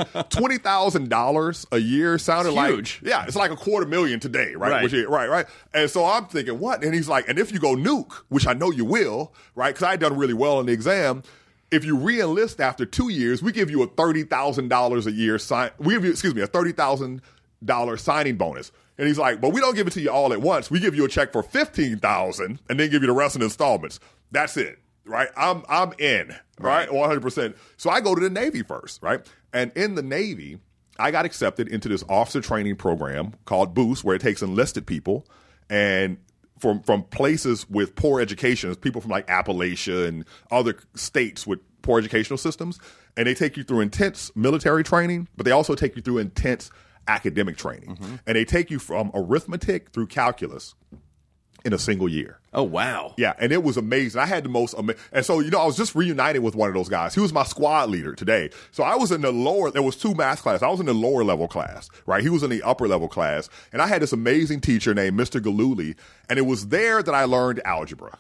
$20,000 a year sounded huge. It's like $250,000 today, right? Right. Right. And so I'm thinking, what? And he's like, and if you go nuke, which I know you will, right? Because I had done really well in the exam. If you re-enlist after 2 years, we give you a $30,000 a year we give you, a $30,000 signing bonus. And he's like, but we don't give it to you all at once. We give you a check for $15,000 and then give you the rest in installments. That's it. Right. I'm in. Right. 100%. So I go to the Navy first. Right. And in the Navy, I got accepted into this officer training program called Boost, where it takes enlisted people and from places with poor education, people from like Appalachia and other states with poor educational systems. And they take you through intense military training, but they also take you through intense academic training. And they take you from arithmetic through calculus in a single year. Oh, wow. Yeah, and it was amazing. I had the most and so, I was just reunited with one of those guys. He was my squad leader today. So I was in there was 2 math classes. I was in the lower level class, right? He was in the upper level class. And I had this amazing teacher named Mr. Galuli, and it was there that I learned algebra.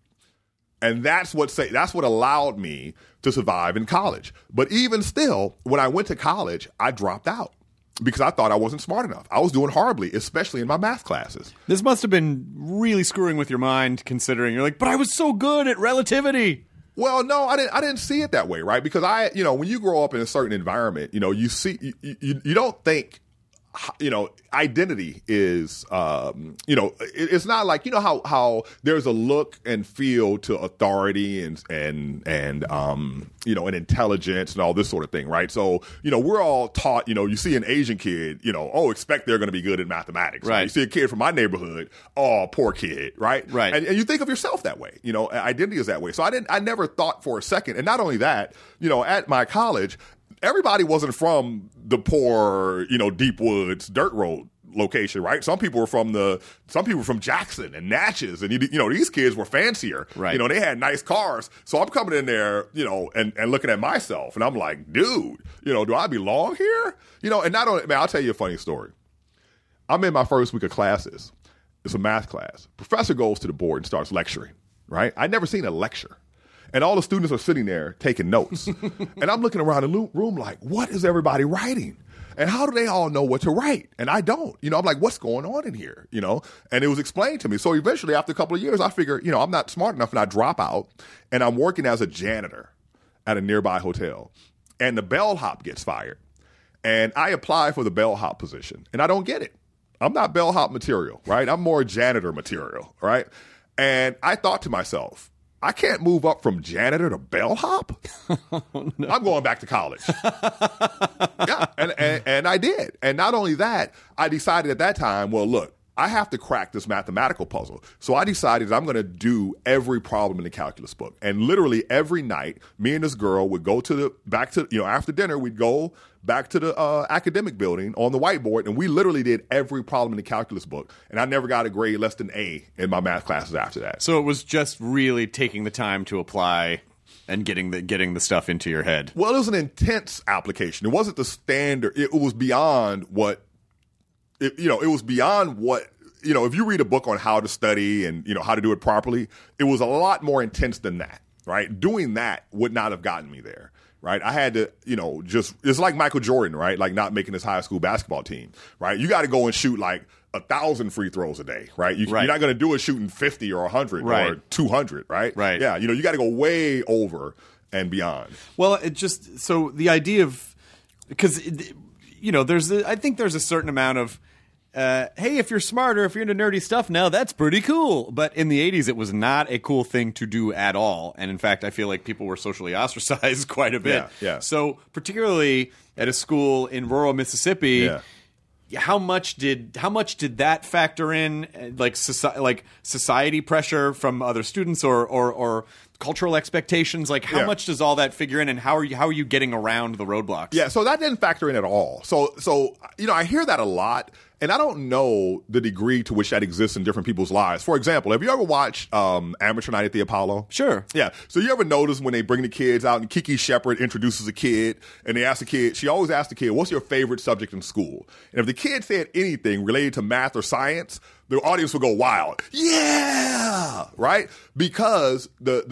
And that's what allowed me to survive in college. But even still, when I went to college, I dropped out. Because I thought I wasn't smart enough. I was doing horribly, especially in my math classes. This must have been really screwing with your mind, considering you're like, but I was so good at relativity. Well, no, I didn't see it that way, right? Because when you grow up in a certain environment, you see, you don't think, identity is, it's not like, how there's a look and feel to authority and and intelligence and all this sort of thing, right? So, we're all taught, you see an Asian kid, expect they're going to be good at mathematics. Right. You see a kid from my neighborhood, oh, poor kid, right? Right. And you think of yourself that way, identity is that way. So I never thought for a second. And not only that, at my college, everybody wasn't from the poor, deep woods, dirt road location, right? Some people were from Jackson and Natchez, and these kids were fancier. Right. They had nice cars. So I'm coming in there, and looking at myself, and I'm like, dude, do I belong here? And not only, man, I'll tell you a funny story. I'm in my first week of classes. It's a math class. Professor goes to the board and starts lecturing, right? I'd never seen a lecture. And all the students are sitting there taking notes. And I'm looking around the room like, what is everybody writing? And how do they all know what to write? And I don't. I'm like, what's going on in here? And it was explained to me. So eventually, after a couple of years, I figure, I'm not smart enough, and I drop out. And I'm working as a janitor at a nearby hotel. And the bellhop gets fired. And I apply for the bellhop position. And I don't get it. I'm not bellhop material, right? I'm more janitor material, right? And I thought to myself, I can't move up from janitor to bellhop. No. I'm going back to college. Yeah, and I did. And not only that, I decided at that time, well, look, I have to crack this mathematical puzzle. So I decided I'm going to do every problem in the calculus book. And literally every night, me and this girl would go after dinner, we'd go back to the academic building on the whiteboard, and we literally did every problem in the calculus book. And I never got a grade less than A in my math classes after that. So it was just really taking the time to apply and getting the stuff into your head. Well, it was an intense application. It wasn't the standard. It was beyond what. It was beyond what, if you read a book on how to study and, how to do it properly, it was a lot more intense than that, right? Doing that would not have gotten me there, right? I had to, it's like Michael Jordan, right? Like not making his high school basketball team, right? You got to go and shoot like 1,000 free throws a day, right? You're not going to do it shooting 50 or 100 or 200, right? Right. Yeah, you got to go way over and beyond. Well, so the idea of, because, I think there's a certain amount of, hey, if you're smarter, if you're into nerdy stuff now, that's pretty cool. But in the 80s, it was not a cool thing to do at all. And in fact, I feel like people were socially ostracized quite a bit. Yeah. So particularly at a school in rural Mississippi, how much did that factor in, like society pressure from other students or cultural expectations? Like how much does all that figure in, and how are you getting around the roadblocks? Yeah, so that didn't factor in at all. So I hear that a lot, and I don't know the degree to which that exists in different people's lives. For example, have you ever watched Amateur Night at the Apollo? Sure. Yeah. So you ever notice when they bring the kids out and Kiki Shepard introduces a kid and they ask the kid, she always asks the kid, what's your favorite subject in school? And if the kid said anything related to math or science, the audience would go wild. Yeah! Right? Because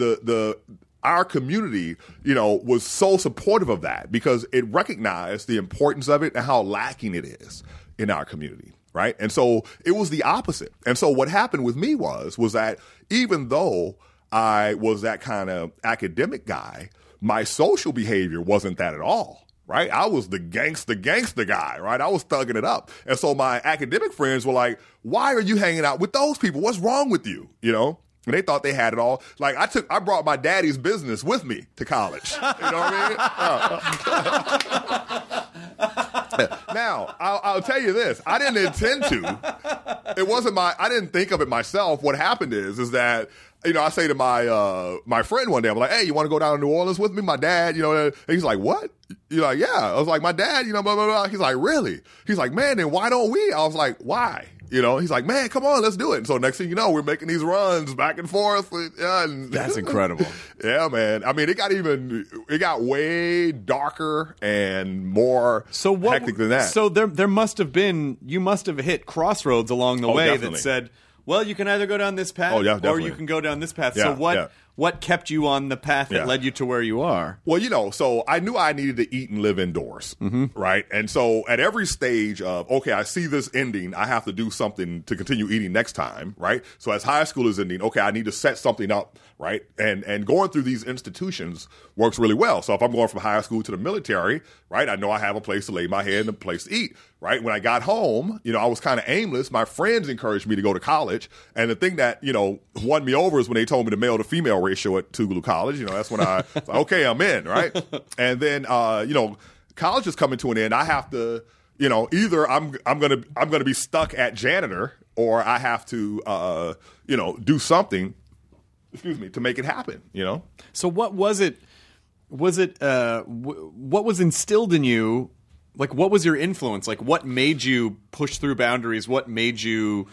our community, was so supportive of that because it recognized the importance of it and how lacking it is in our community, right? And so it was the opposite. And so what happened with me was that even though I was that kind of academic guy, my social behavior wasn't that at all, right? I was the gangster guy, right? I was thugging it up. And so my academic friends were like, why are you hanging out with those people? What's wrong with you? And they thought they had it all. Like I brought my daddy's business with me to college. You know what I mean? Now, I'll tell you this. I didn't intend to. I didn't think of it myself. What happened is that, I say to my friend one day, I'm like, hey, you want to go down to New Orleans with me? My dad, and he's like, what? You're like, yeah. I was like, my dad, blah, blah, blah. He's like, really? He's like, man, then why don't we? I was like, why? He's like, man, come on, let's do it. And so next thing you know, we're making these runs back and forth. That's incredible. Yeah, man. I mean, it got way darker and more hectic than that. So you must have hit crossroads along the way definitely. that said, well, you can either go down this path or you can go down this path. Yeah, so what kept you on the path that led you to where you are? Well, so I knew I needed to eat and live indoors, right? And so at every stage of, okay, I see this ending, I have to do something to continue eating next time, right? So as high school is ending, okay, I need to set something up, right? And going through these institutions works really well. So if I'm going from high school to the military, right, I know I have a place to lay my head and a place to eat, right? When I got home, I was kind of aimless. My friends encouraged me to go to college. And the thing that, won me over is when they told me the male to female ratio at Tougaloo College. That's when I was like, okay, I'm in, right? And then, college is coming to an end. I have to, either I'm gonna be stuck at janitor, or I have to, do something, to make it happen. So what was it? What was instilled in you? Like, what was your influence? Like, what made you push through boundaries? What made you,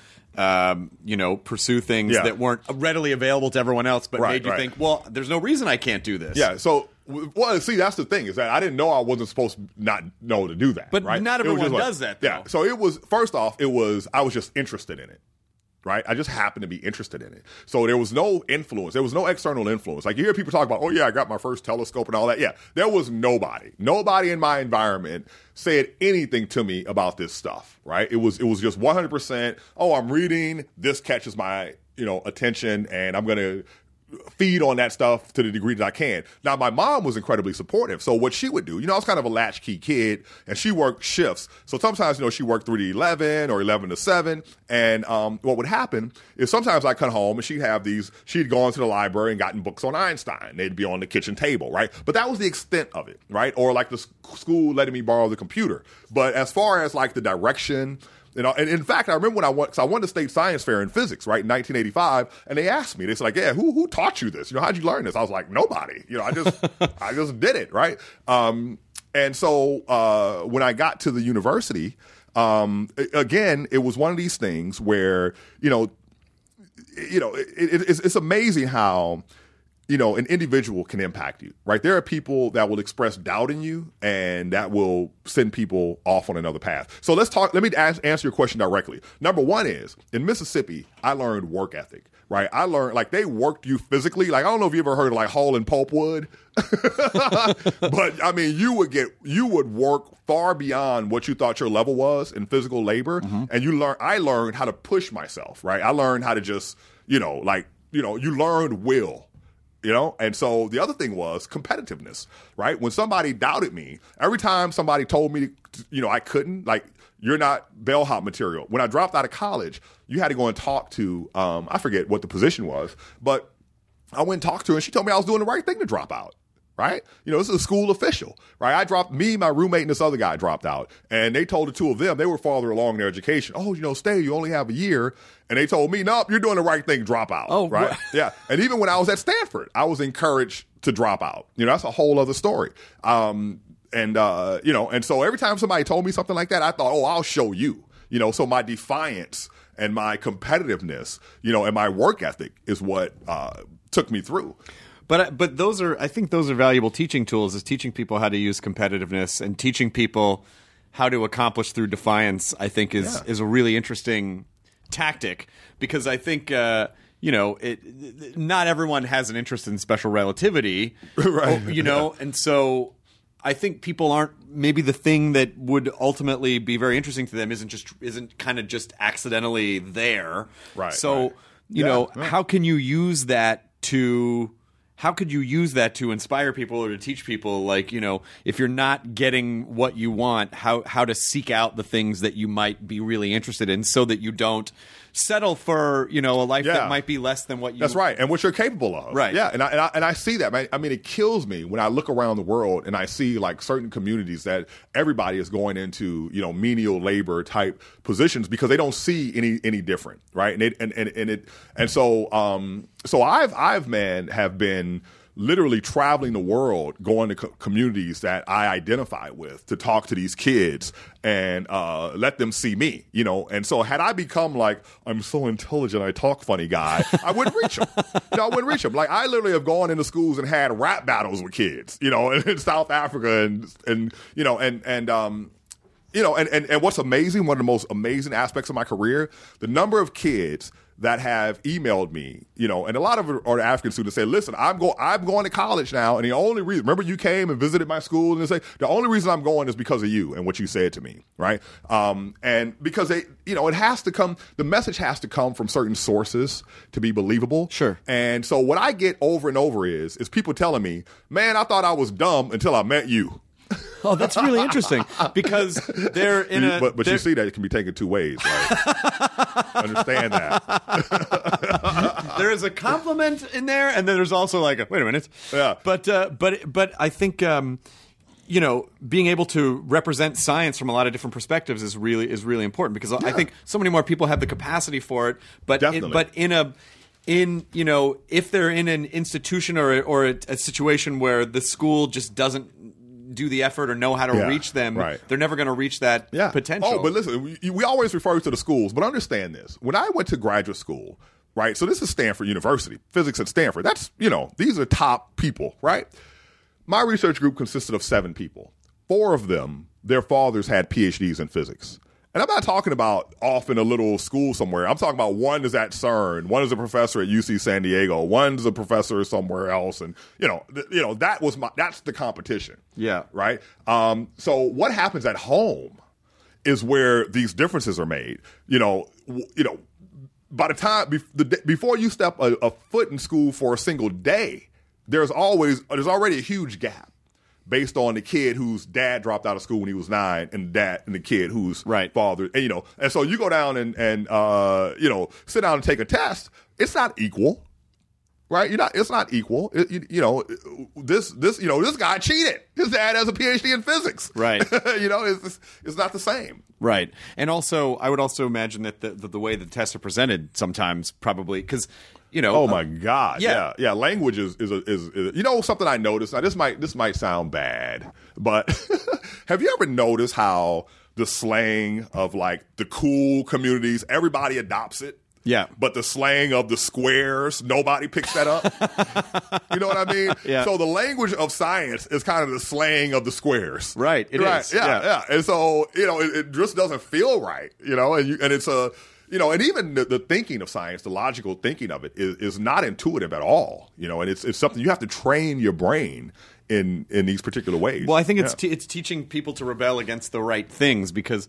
pursue things that weren't readily available to everyone else, but made you think, well, there's no reason I can't do this. Yeah. So, see, that's the thing, is that I didn't know I wasn't supposed to not know to do that. But right? not everyone does that, though. Yeah. So first off, I was just interested in it. Right? I just happened to be interested in it. So there was no influence. There was no external influence. Like you hear people talk about, oh yeah, I got my first telescope and all that. Yeah. There was nobody in my environment said anything to me about this stuff. Right? It was just 100%. Oh, I'm reading. This catches my, attention, and I'm going to feed on that stuff to the degree that I can. Now, my mom was incredibly supportive. So what she would do, I was kind of a latchkey kid, and she worked shifts. So sometimes, she worked 3 to 11 or 11 to 7. And what would happen is sometimes I'd come home and she'd gone to the library and gotten books on Einstein. They'd be on the kitchen table, right? But that was the extent of it, right? Or like the school letting me borrow the computer. But as far as like the direction You know, and in fact, I remember when I won the state science fair in physics, right, in 1985, and they asked me, they said, like, yeah, who taught you this? You know, how'd you learn this? I was like, nobody. You know, I just did it, right? And so when I got to the university, again, it was one of these things where, it's amazing how, an individual can impact you, right? There are people that will express doubt in you and that will send people off on another path. So let me answer your question directly. Number one is, in Mississippi, I learned work ethic, right? I learned, like, they worked you physically. Like, I don't know if you ever heard of, like, hauling pulpwood, but I mean, you would work far beyond what you thought your level was in physical labor. And I learned how to push myself, right? I learned how to just, you learned will. And so the other thing was competitiveness, right? When somebody doubted me, every time somebody told me, I couldn't, like, you're not bellhop material. When I dropped out of college, you had to go and talk to, I forget what the position was, but I went and talked to her and she told me I was doing the right thing to drop out. Right? This is a school official, right? My roommate and this other guy dropped out. And they told the two of them, they were farther along in their education. Oh, stay, you only have a year. And they told me, nope, you're doing the right thing, drop out. Oh, right? Yeah. And even when I was at Stanford, I was encouraged to drop out. That's a whole other story. And so every time somebody told me something like that, I thought, oh, I'll show you. So my defiance and my competitiveness, and my work ethic is what took me through. But I think those are valuable teaching tools, is teaching people how to use competitiveness and teaching people how to accomplish through defiance, I think is a really interesting tactic, because I think, not everyone has an interest in special relativity, right? And so I think people aren't, maybe the thing that would ultimately be very interesting to them isn't kind of just accidentally there. Right. So, how can you use that to... How could you use that to inspire people or to teach people, like, if you're not getting what you want, how to seek out the things that you might be really interested in so that you don't settle for, a life that might be less than what you... That's right, and what you're capable of. Right. Yeah, and I see that. I mean, it kills me when I look around the world and I see, like, certain communities that everybody is going into, menial labor type positions because they don't see any different, right? So I've been literally traveling the world, going to communities that I identify with to talk to these kids and let them see me, And so had I become like, I'm so intelligent, I talk funny guy, I wouldn't reach them. I wouldn't reach them. Like, I literally have gone into schools and had rap battles with kids, in South Africa and what's amazing, one of the most amazing aspects of my career, the number of kids that have emailed me, and a lot of them are African students, say, listen, I'm going to college now, and the only reason, remember you came and visited my school, and they say, the only reason I'm going is because of you and what you said to me, right? And because it has to come, the message has to come from certain sources to be believable. Sure. And so what I get over and over is people telling me, man, I thought I was dumb until I met you. Oh, that's really interesting, because they're in a... But you see that it can be taken two ways, right? Understand that. There is a compliment in there, and then there's also like, wait a minute. Yeah. But I think, being able to represent science from a lot of different perspectives is really important, because I think so many more people have the capacity for it. But if they're in an institution or a situation where the school just doesn't do the effort or know how to reach them, right, they're never going to reach that potential. Oh, but listen, we always refer to the schools, but understand this. When I went to graduate school, right, so this is Stanford University, physics at Stanford. That's, these are top people, right? My research group consisted of 7 people. 4 of them, their fathers had PhDs in physics. And I'm not talking about off in a little school somewhere. I'm talking about one is at CERN, one is a professor at UC San Diego, one's a professor somewhere else, and that's the competition. Yeah. Right. So what happens at home is where these differences are made. By the time before you step a foot in school for a single day, there's already a huge gap based on the kid whose dad dropped out of school when he was 9 and the kid whose father, and so you go down and sit down and take a test. It's not equal. right? It's not equal. This guy cheated. His dad has a PhD in physics, Right. It's not the same. Right. And also, I would also imagine that the way the tests are presented sometimes probably, because, Oh my God! Yeah. Yeah. Language is something I noticed. Now this might sound bad, but have you ever noticed how the slang of like the cool communities, everybody adopts it? Yeah. But the slang of the squares, nobody picks that up. You know what I mean? Yeah. So the language of science is kind of the slang of the squares. Right. It is. Yeah. And so, it just doesn't feel right, and it's and even the thinking of science, the logical thinking of it is not intuitive at all, and it's something you have to train your brain in these particular ways. Well, I think it's teaching people to rebel against the right things because,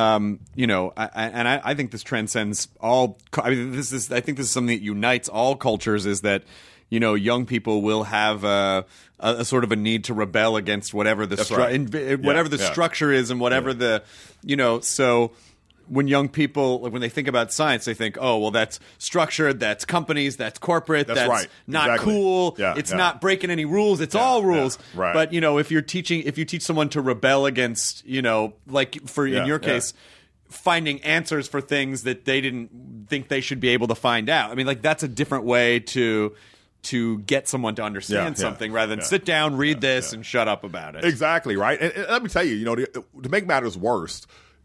I think this transcends all. I mean, I think this is something that unites all cultures. Is that young people will have a sort of a need to rebel against whatever the structure is and whatever so. When young people, when they think about science, they think, oh, well, that's structured, that's companies, that's corporate, that's right. not Exactly. cool, it's not breaking any rules, it's all rules. Yeah. Right. But, if you teach someone to rebel against, like in your case, finding answers for things that they didn't think they should be able to find out. I mean, like, that's a different way to get someone to understand something rather than sit down, read this, and shut up about it. Exactly, right? And let me tell you, to make matters worse,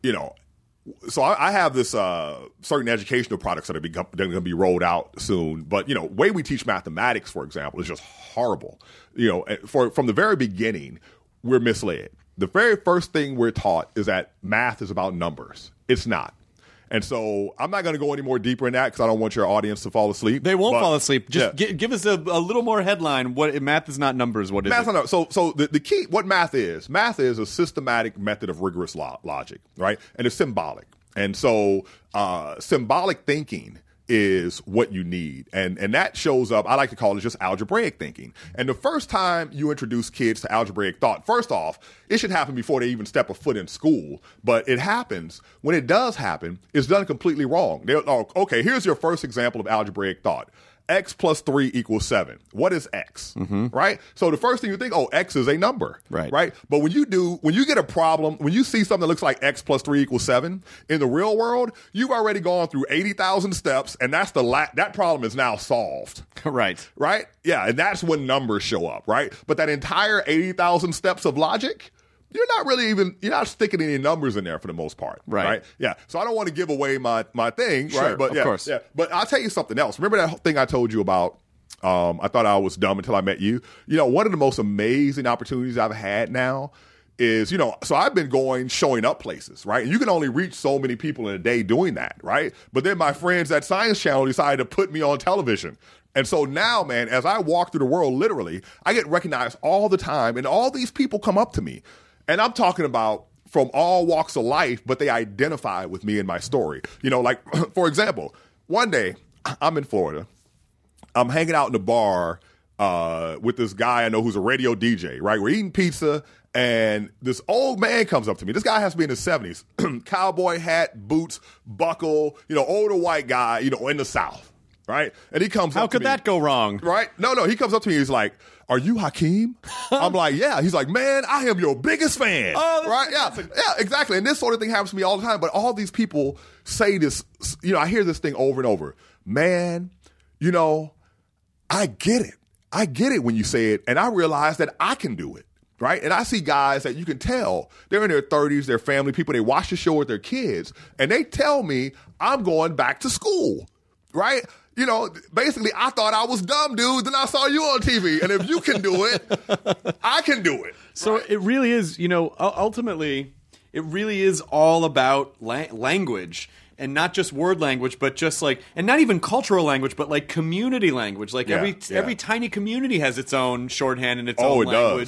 so I have this certain educational products that are going to be rolled out soon. But, way we teach mathematics, for example, is just horrible. From the very beginning, we're misled. The very first thing we're taught is that math is about numbers. It's not. And so I'm not going to go any more deeper in that because I don't want your audience to fall asleep. They won't fall asleep. Just give us a little more headline. What math is not numbers. What is math it? So the key, what math is a systematic method of rigorous logic, right? And it's symbolic. And so symbolic thinking is what you need. And that shows up, I like to call it just algebraic thinking. And the first time you introduce kids to algebraic thought, first off, it should happen before they even step a foot in school. But it happens. When it does happen, it's done completely wrong. Okay, here's your first example of algebraic thought. X plus 3 equals 7. What is X? Mm-hmm. Right? So the first thing you think, X is a number. Right? But when you get a problem, when you see something that looks like X plus 3 equals 7, in the real world, you've already gone through 80,000 steps, and that's that problem is now solved. Right? Yeah, and that's when numbers show up, right? But that entire 80,000 steps of logic, you're not sticking any numbers in there for the most part. Right? Yeah. So I don't want to give away my thing, sure, right? But of course. Yeah. But I'll tell you something else. Remember that thing I told you about? I thought I was dumb until I met you. One of the most amazing opportunities I've had now is, so I've been showing up places, right? And you can only reach so many people in a day doing that, right? But then my friends at Science Channel decided to put me on television. And so now, man, as I walk through the world, literally, I get recognized all the time, and all these people come up to me. And I'm talking about from all walks of life, but they identify with me and my story. Like, for example, one day I'm in Florida. I'm hanging out in a bar with this guy I know who's a radio DJ, right? We're eating pizza, and this old man comes up to me. This guy has to be in his 70s. Cowboy hat, boots, buckle, older white guy, in the South, right? And he comes up to me. How could that go wrong? Right? No, he comes up to me. He's like, "Are you Hakeem?" I'm like, "Yeah." He's like, "Man, I am your biggest fan." Oh, right? Yeah, exactly. And this sort of thing happens to me all the time. But all these people say this, I hear this thing over and over. Man, I get it. I get it when you say it. And I realize that I can do it. Right? And I see guys that you can tell they're in their 30s, they're family people, they watch the show with their kids, and they tell me I'm going back to school. Right? Basically, I thought I was dumb, dude. Then I saw you on TV. And if you can do it, I can do it. So it really is, ultimately, it really is all about language. And not just word language, but just and not even cultural language, but community language. Every tiny community has its own shorthand and its own language. Does.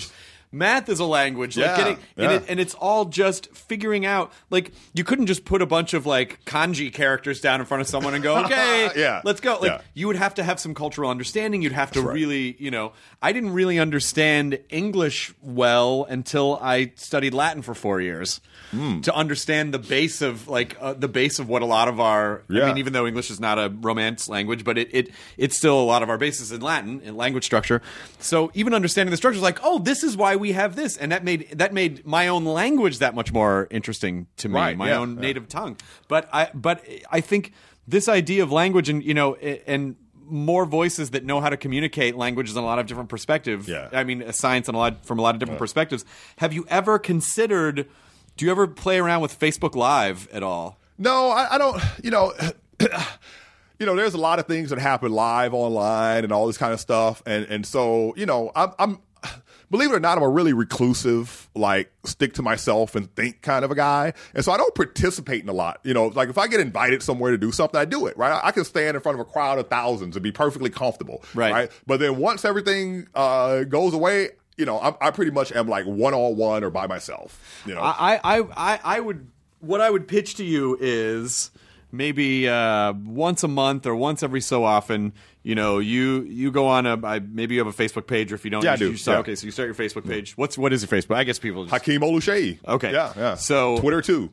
math is a language. Like Yeah, and it's all just figuring out. Like you couldn't just put a bunch of like kanji characters down in front of someone and go, okay, Yeah, let's go. Like yeah. you would have to have some cultural understanding. You'd have to really, I didn't really understand English well until I studied Latin for 4 years to understand the base of what a lot of our. I Yeah. mean, even though English is not a Romance language, but it's still a lot of our basis in Latin in language structure. So even understanding the structure is like, oh, this is why we have this, and that made my own language that much more interesting to me, Right, my yeah, own yeah. native tongue. But I think this idea of language and more voices that know how to communicate languages in a lot of different perspectives. Yeah. I mean, science from a lot of different perspectives. Have you ever considered? Do you ever play around with Facebook Live at all? No, I don't. There's a lot of things that happen live online and all this kind of stuff, and so I'm believe it or not, I'm a really reclusive, like stick to myself and think kind of a guy, and so I don't participate in a lot. Like if I get invited somewhere to do something, I do it. Right, I can stand in front of a crowd of thousands and be perfectly comfortable. Right. But then once everything goes away, I pretty much am like one-on-one or by myself. I would. What I would pitch to you is maybe once a month or once every so often. You go on maybe you have a Facebook page, or if you don't, Yeah, you I do. you start, Yeah. Okay, so you start your Facebook page. What is your Facebook? I guess people just, Hakeem Oluseyi. Okay. Yeah. So Twitter too.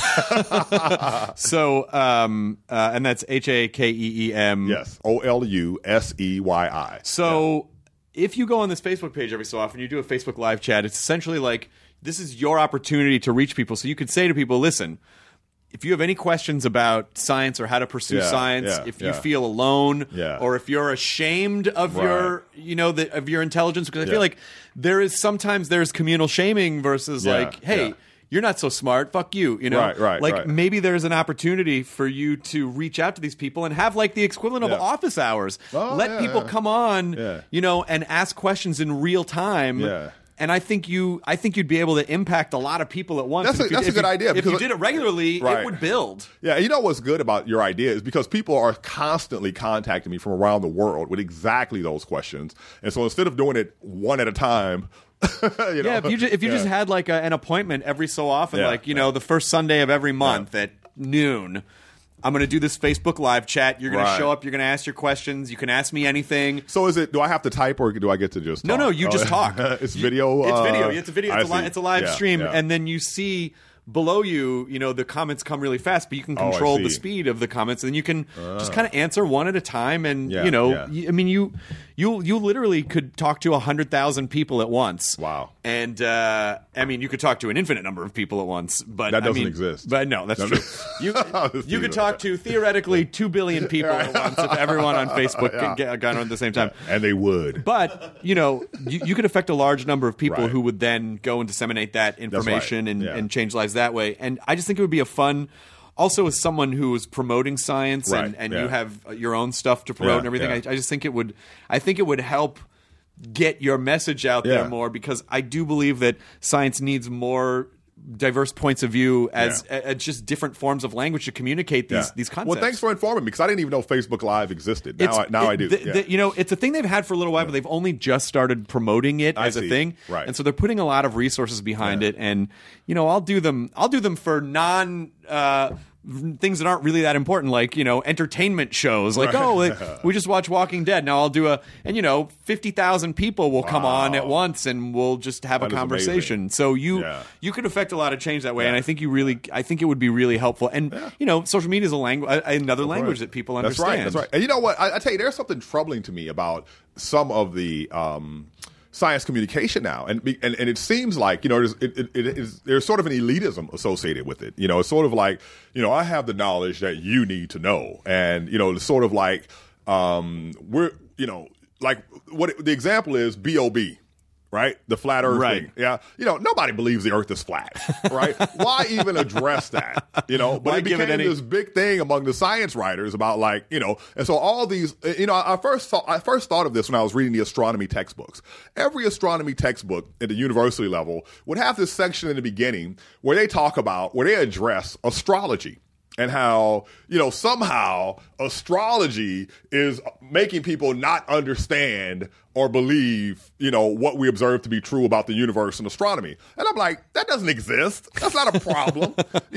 So and that's HAKEEM. Yes. OLUSEYI. So if you go on this Facebook page every so often, you do a Facebook Live chat, it's essentially like this is your opportunity to reach people. So you could say to people, listen, if you have any questions about science or how to pursue science, if you feel alone, or if you're ashamed of your, of your intelligence, because I feel like there's communal shaming versus like, hey, you're not so smart, fuck you, Right. Maybe there's an opportunity for you to reach out to these people and have like the equivalent of office hours. Let people come on, and ask questions in real time. Yeah. And I think you'd be able to impact a lot of people at once. That's a good idea. If you did it regularly, it would build. Yeah, you know what's good about your idea is because people are constantly contacting me from around the world with exactly those questions. And so instead of doing it one at a time, if you just had like an appointment every so often, the first Sunday of every month at noon, I'm going to do this Facebook Live chat. You're going to show up. You're going to ask your questions. You can ask me anything. So do I have to type or do I get to just talk? No, you just talk. It's video? It's video. It's a video. It's a live stream. Yeah. And then you see below you, the comments come really fast, but you can control the speed of the comments, and then you can just kind of answer one at a time. And you literally could talk to 100,000 people at once. Wow. And you could talk to an infinite number of people at once, but that doesn't exist. But no, that's true. You could talk to theoretically 2 billion people at once if everyone on Facebook got on at the same time. And they would. But you could affect a large number of people who would then go and disseminate that information and change lives that way. And I just think it would be a fun. Also, as someone who is promoting science and you have your own stuff to promote and everything, I just think it would. I think it would help get your message out there more, because I do believe that science needs more diverse points of view as just different forms of language to communicate these concepts. Well, thanks for informing me, because I didn't even know Facebook Live existed. Now I do. It's a thing they've had for a little while, but they've only just started promoting it as a thing. Right. And so they're putting a lot of resources behind it. And I'll do them for non things that aren't really that important, like entertainment shows, like we just watched Walking Dead. Now I'll do 50,000 people will come on at once, and we'll just have a conversation. Amazing. So you could affect a lot of change that way, and I think it would be really helpful. And social media is another language that people understand. That's right. And you know what? I tell you, there's something troubling to me about some of the science communication now, and it seems like there's sort of an elitism associated with it. It's sort of like I have the knowledge that you need to know, and it's sort of like we're like what the example is B.O.B. Right? The flat earth thing. Yeah. Nobody believes the earth is flat. Right? Why even address that? But it became this big thing among the science writers about and so all these, I first thought of this when I was reading the astronomy textbooks. Every astronomy textbook at the university level would have this section in the beginning where they address astrology. and how, somehow astrology is making people not understand or believe, what we observe to be true about the universe and astronomy. And I'm like, that doesn't exist. That's not a problem.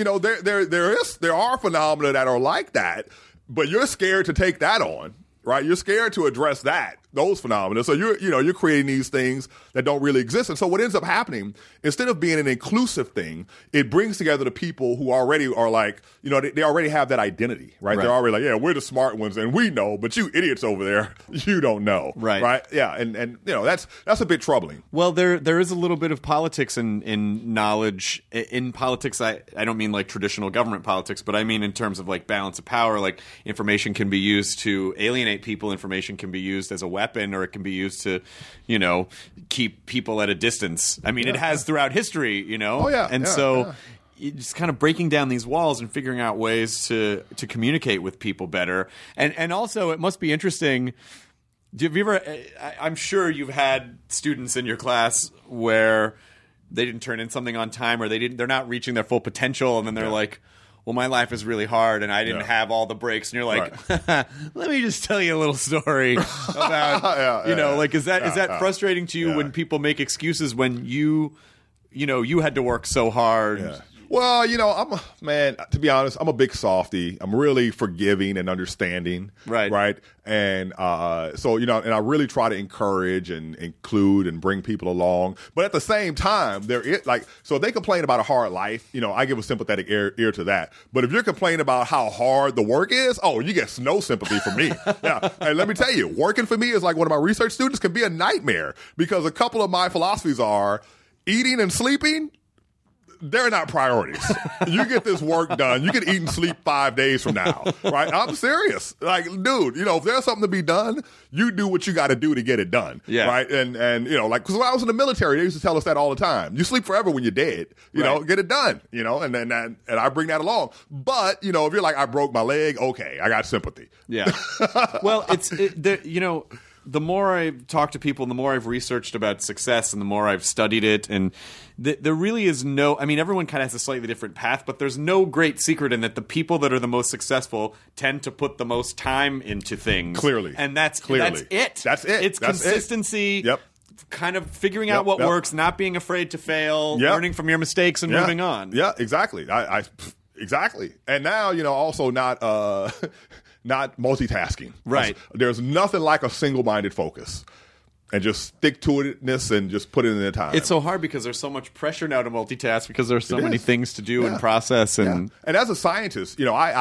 There are phenomena that are like that, but you're scared to take that on. Right, you're scared to address those phenomena. So you're creating these things that don't really exist. And so what ends up happening, instead of being an inclusive thing, it brings together the people who already are like, they already have that identity, right? They're already like, yeah, we're the smart ones and we know, but you idiots over there, you don't know, right? Yeah, and that's a bit troubling. Well, there is a little bit of politics in knowledge. In politics, I don't mean like traditional government politics, but I mean in terms of like balance of power. Like information can be used to alienate people. Information can be used as a weapon, or it can be used to, keep people at a distance. I mean, it has throughout history, Oh, yeah. And just kind of breaking down these walls and figuring out ways to communicate with people better. And also, it must be interesting. Have you ever? I'm sure you've had students in your class where they didn't turn in something on time, or they're not reaching their full potential, and then they're like, well, my life is really hard and I didn't have all the breaks. And you're like, let me just tell you a little story about, is that frustrating to you when people make excuses when you had to work so hard? Yeah. Well, to be honest, I'm a big softie. I'm really forgiving and understanding. Right. And so, and I really try to encourage and include and bring people along. But at the same time, so if they complain about a hard life, I give a sympathetic ear to that. But if you're complaining about how hard the work is, you get no sympathy from me. Yeah. And let me tell you, working for me is like one of my research students can be a nightmare, because a couple of my philosophies are eating and sleeping. They're not priorities. You get this work done. You can eat and sleep 5 days from now, right? I'm serious. Like, dude, if there's something to be done, you do what you got to do to get it done, right? And because when I was in the military, they used to tell us that all the time. You sleep forever when you're dead. Get it done. And I bring that along. But if you're like, I broke my leg, okay, I got sympathy. Yeah. Well, the more I've talked to people, the more I've researched about success, and the more I've studied it, and there really is everyone kind of has a slightly different path, but there's no great secret in that the people that are the most successful tend to put the most time into things. Clearly. And that's it. That's it. It's that's consistency. It. Yep. Kind of figuring out what works, not being afraid to fail, learning from your mistakes and moving on. Yeah, exactly. Exactly. And now, also not not multitasking. Right. There's nothing like a single-minded focus. And just stick to itness and just put it in the time. It's so hard because there's so much pressure now to multitask, because there's so many things to do and process. And as a scientist,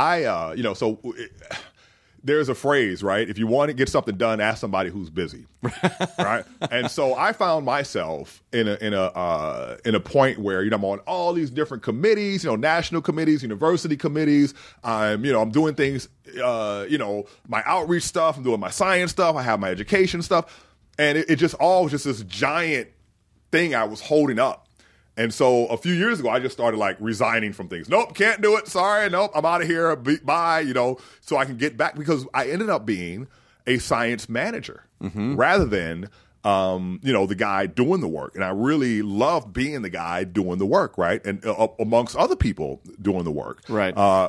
there's a phrase, right? If you want to get something done, ask somebody who's busy, right? And so I found myself in a point where I'm on all these different committees, national committees, university committees. I'm doing things, my outreach stuff. I'm doing my science stuff. I have my education stuff. And it just all was just this giant thing I was holding up. And so a few years ago, I just started like resigning from things. Nope, can't do it. Sorry, nope, I'm out of here. Bye, so I can get back, because I ended up being a science manager rather than, the guy doing the work. And I really loved being the guy doing the work, right? And amongst other people doing the work. Right.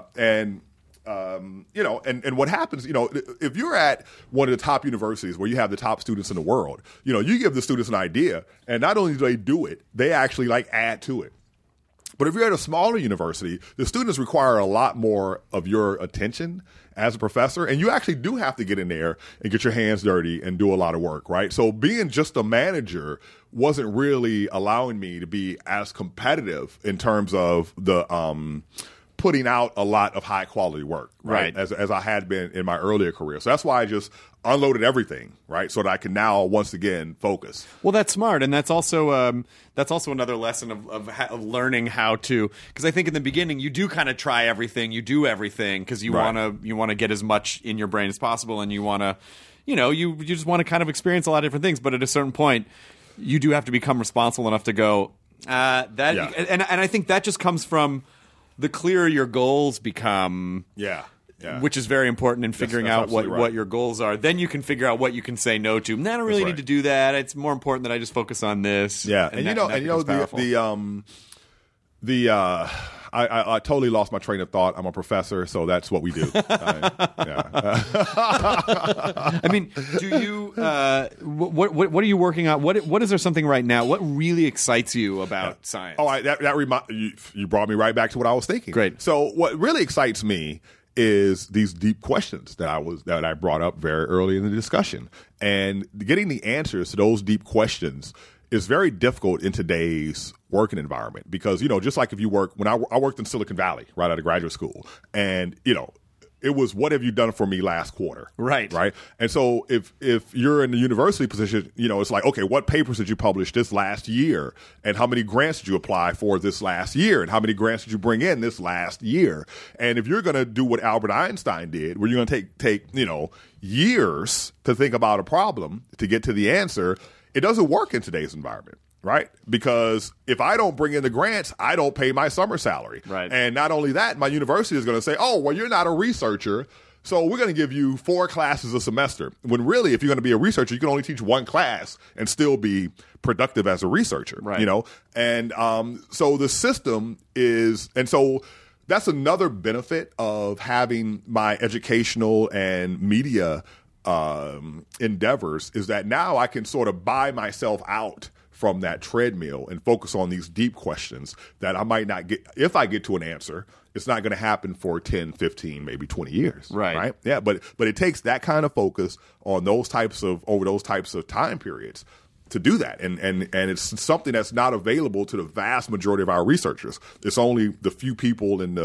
And what happens, if you're at one of the top universities where you have the top students in the world, you give the students an idea, and not only do they do it, they actually add to it. But if you're at a smaller university, the students require a lot more of your attention as a professor, and you actually do have to get in there and get your hands dirty and do a lot of work, right? So being just a manager wasn't really allowing me to be as competitive in terms of the putting out a lot of high quality work, right? As I had been in my earlier career. So that's why I just unloaded everything, right? So that I can now once again focus. Well, that's smart, and that's also another lesson of learning how to. Because I think in the beginning you do kind of try everything, you do everything because you want to get as much in your brain as possible, and you want to, you just want to kind of experience a lot of different things. But at a certain point, you do have to become responsible enough to go and I think that just comes from the clearer your goals become, which is very important in figuring out what your goals are. Then you can figure out what you can say no to. I don't really need to do that. It's more important that I just focus on this. Yeah, and I totally lost my train of thought. I'm a professor, so that's what we do. I mean, do you? What are you working on? What is there something right now? What really excites you about science? Oh, you brought me right back to what I was thinking. Great. So what really excites me is these deep questions that I brought up very early in the discussion, and getting the answers to those deep questions is very difficult in today's working environment because, just like if you work, when I worked in Silicon Valley right out of graduate school, and, it was, what have you done for me last quarter? Right. Right. And so if you're in the university position, it's like, okay, what papers did you publish this last year? And how many grants did you apply for this last year? And how many grants did you bring in this last year? And if you're going to do what Albert Einstein did, where you're going to take years to think about a problem to get to the answer, it doesn't work in today's environment. Right? Because if I don't bring in the grants, I don't pay my summer salary. Right. And not only that, my university is going to say, oh, well, you're not a researcher, so we're going to give you 4 classes a semester. When really, if you're going to be a researcher, you can only teach 1 class and still be productive as a researcher. Right. And so the system is, and so that's another benefit of having my educational and media endeavors, is that now I can sort of buy myself out from that treadmill and focus on these deep questions that I might not get. If I get to an answer, it's not going to happen for 10, 15, maybe 20 years. Right. Yeah. But it takes that kind of focus on over those types of time periods to do that. And it's something that's not available to the vast majority of our researchers. It's only the few people in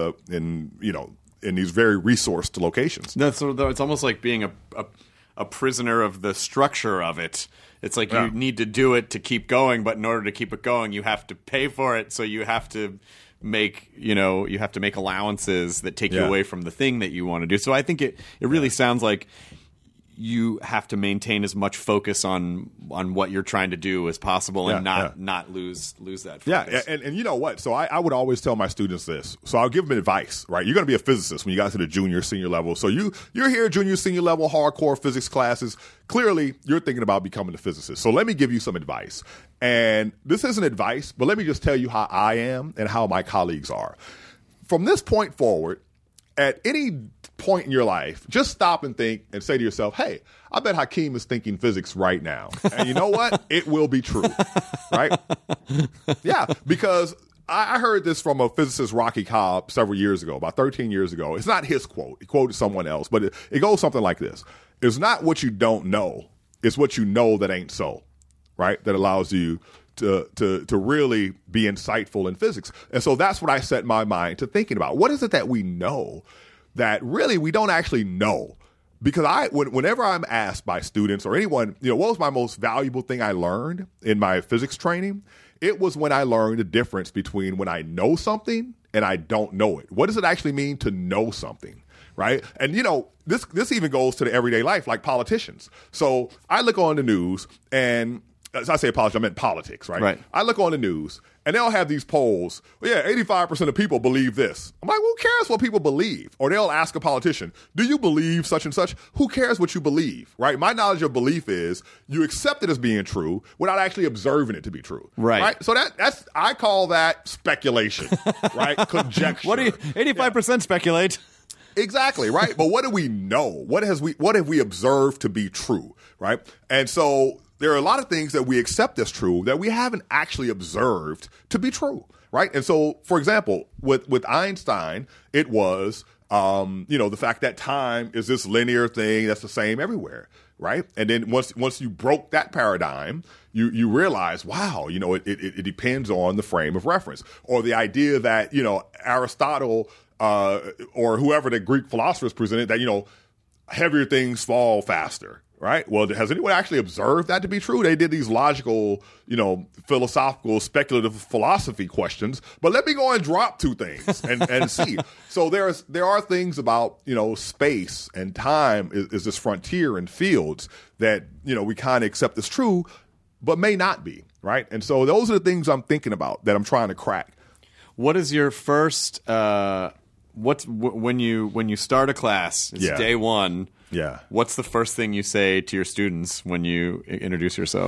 these very resourced locations. It's almost like being a prisoner of the structure of it. It's like you need to do it to keep going, but in order to keep it going, you have to pay for it. So you have to make allowances that take you away from the thing that you want to do. So I think it really sounds like you have to maintain as much focus on what you're trying to do as possible and not lose that focus. Yeah, and you know what? So I would always tell my students this. So I'll give them advice, right? You're going to be a physicist when you got to the junior, senior level. So you're here, junior, senior level, hardcore physics classes. Clearly, you're thinking about becoming a physicist. So let me give you some advice. And this isn't advice, but let me just tell you how I am and how my colleagues are. From this point forward, at any point in your life, just stop and think and say to yourself, hey, I bet Hakeem is thinking physics right now. And you know what? It will be true, right? Yeah, because I heard this from a physicist, Rocky Cobb, several years ago, about 13 years ago. It's not his quote. He quoted someone else, but it goes something like this. It's not what you don't know. It's what you know that ain't so, right? That allows you to really be insightful in physics. And so that's what I set my mind to thinking about. What is it that we know that really we don't actually know? Because whenever I'm asked by students or anyone, what was my most valuable thing I learned in my physics training? It was when I learned the difference between when I know something and I don't know it. What does it actually mean to know something? Right. And, this even goes to the everyday life, like politicians. So I look on the news, and as I say politics, I meant politics, right? Right. I look on the news, and they'll have these polls. Well, yeah, 85% of people believe this. I'm like, who cares what people believe? Or they'll ask a politician, do you believe such and such? Who cares what you believe, right? My knowledge of belief is you accept it as being true without actually observing it to be true. Right. So that's I call that speculation, right? Conjecture. 85% speculate. Exactly, right? But what do we know? What have we observed to be true, right? And so there are a lot of things that we accept as true that we haven't actually observed to be true, right? And so, for example, with Einstein, it was the fact that time is this linear thing that's the same everywhere, right? And then once you broke that paradigm, you realize, wow, it depends on the frame of reference, or the idea that Aristotle or whoever the Greek philosophers presented that heavier things fall faster. Right. Well, has anyone actually observed that to be true? They did these logical, philosophical, speculative philosophy questions. But let me go and drop 2 things and see. So there are things about, space and time is this frontier and fields that, we kind of accept as true, but may not be. Right. And so those are the things I'm thinking about that I'm trying to crack. What is your first when you start a class? It's day 1. Yeah. What's the first thing you say to your students when you introduce yourself?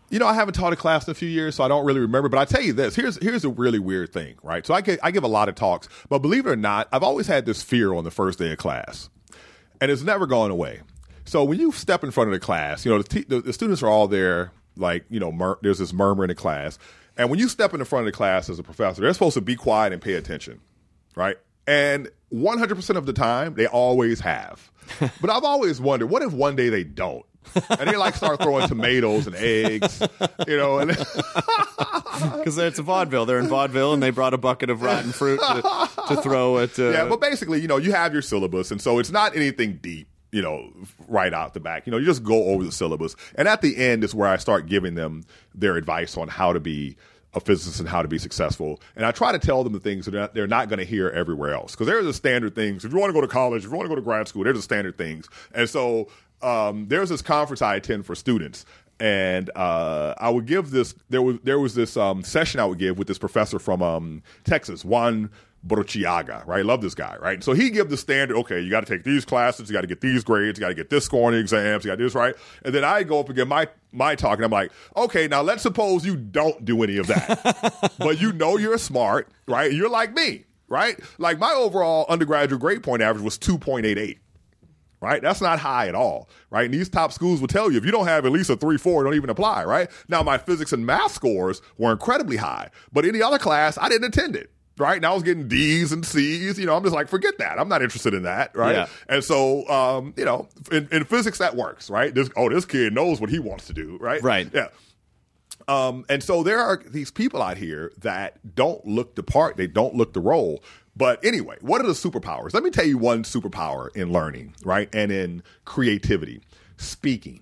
I haven't taught a class in a few years, so I don't really remember. But I tell you this, here's a really weird thing, right? So I give a lot of talks, but believe it or not, I've always had this fear on the first day of class, and it's never gone away. So when you step in front of the class, the students are all there, like, there's this murmur in the class. And when you step in the front of the class as a professor, they're supposed to be quiet and pay attention, right? And 100% of the time, they always have. But I've always wondered, what if one day they don't? And they like start throwing tomatoes and eggs, and because it's a vaudeville. They're in vaudeville, and they brought a bucket of rotten fruit to throw at. Yeah, but basically, you have your syllabus, and so it's not anything deep, right out the back. You just go over the syllabus, and at the end is where I start giving them their advice on how to be a physicist and how to be successful. And I try to tell them the things that they're not going to hear everywhere else, because there's the standard things. If you want to go to college, if you want to go to grad school, there's the standard things. And so there's this conference I attend for students, and I would give this. There was this session I would give with this professor from Texas, Juan Borchiaga, right? Love this guy, right? So he give the standard, okay, you got to take these classes, you got to get these grades, you got to get this score on the exams, you got to do this, right? And then I go up and give my talk, and I'm like, okay, now let's suppose you don't do any of that, but you're smart, right? You're like me, right? Like my overall undergraduate grade point average was 2.88. Right? That's not high at all, right? And these top schools will tell you if you don't have at least a 3.4, don't even apply, right? Now, my physics and math scores were incredibly high, but any other class, I didn't attend it, right? And I was getting D's and C's, I'm just like, forget that. I'm not interested in that, right? Yeah. And so, in physics, that works, right? This kid knows what he wants to do, right? Right. Yeah. And so there are these people out here that don't look the part, they don't look the role. But anyway, what are the superpowers? Let me tell you one superpower in learning, right? And in creativity, speaking.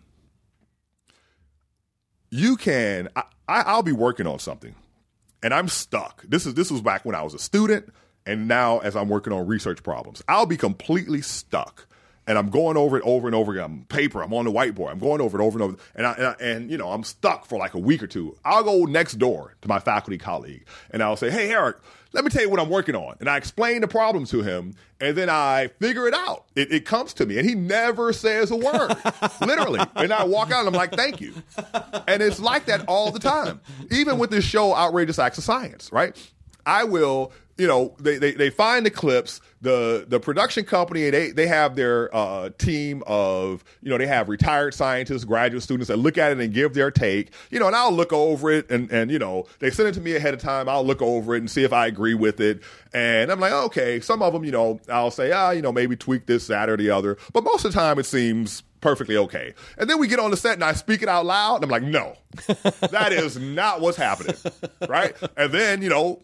You can, I'll be working on something and I'm stuck. This was back when I was a student, and now as I'm working on research problems, I'll be completely stuck. And I'm going over it over and over again. I'm on paper, I'm on the whiteboard, I'm going over it over and over. And I'm stuck for like a week or two. I'll go next door to my faculty colleague and I'll say, hey, Eric, let me tell you what I'm working on. And I explain the problem to him, and then I figure it out. It comes to me, and he never says a word, literally. And I walk out, and I'm like, thank you. And it's like that all the time. Even with this show, Outrageous Acts of Science, right? I will, they find the clips, the production company, they have their team of, they have retired scientists, graduate students that look at it and give their take, and I'll look over it and they send it to me ahead of time. I'll look over it and see if I agree with it. And I'm like, okay, some of them, I'll say, maybe tweak this, that, or the other. But most of the time it seems perfectly okay. And then we get on the set and I speak it out loud and I'm like, no, that is not what's happening, right? And then,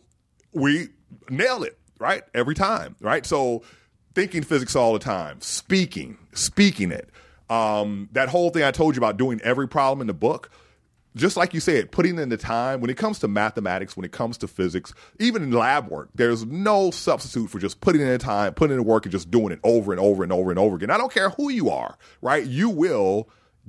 we nail it, right? Every time, right? So thinking physics all the time, speaking it. That whole thing I told you about doing every problem in the book, just like you said, putting in the time. When it comes to mathematics, when it comes to physics, even in lab work, there's no substitute for just putting in the time, putting in the work, and just doing it over and over and over and over again. I don't care who you are, right? You will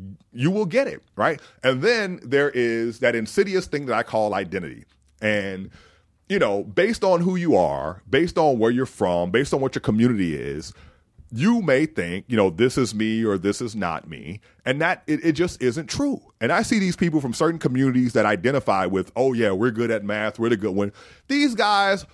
get it, right? And then there is that insidious thing that I call identity. And based on who you are, based on where you're from, based on what your community is, you may think, this is me or this is not me. And that it just isn't true. And I see these people from certain communities that identify with, oh yeah, we're good at math, we're the good one. These guys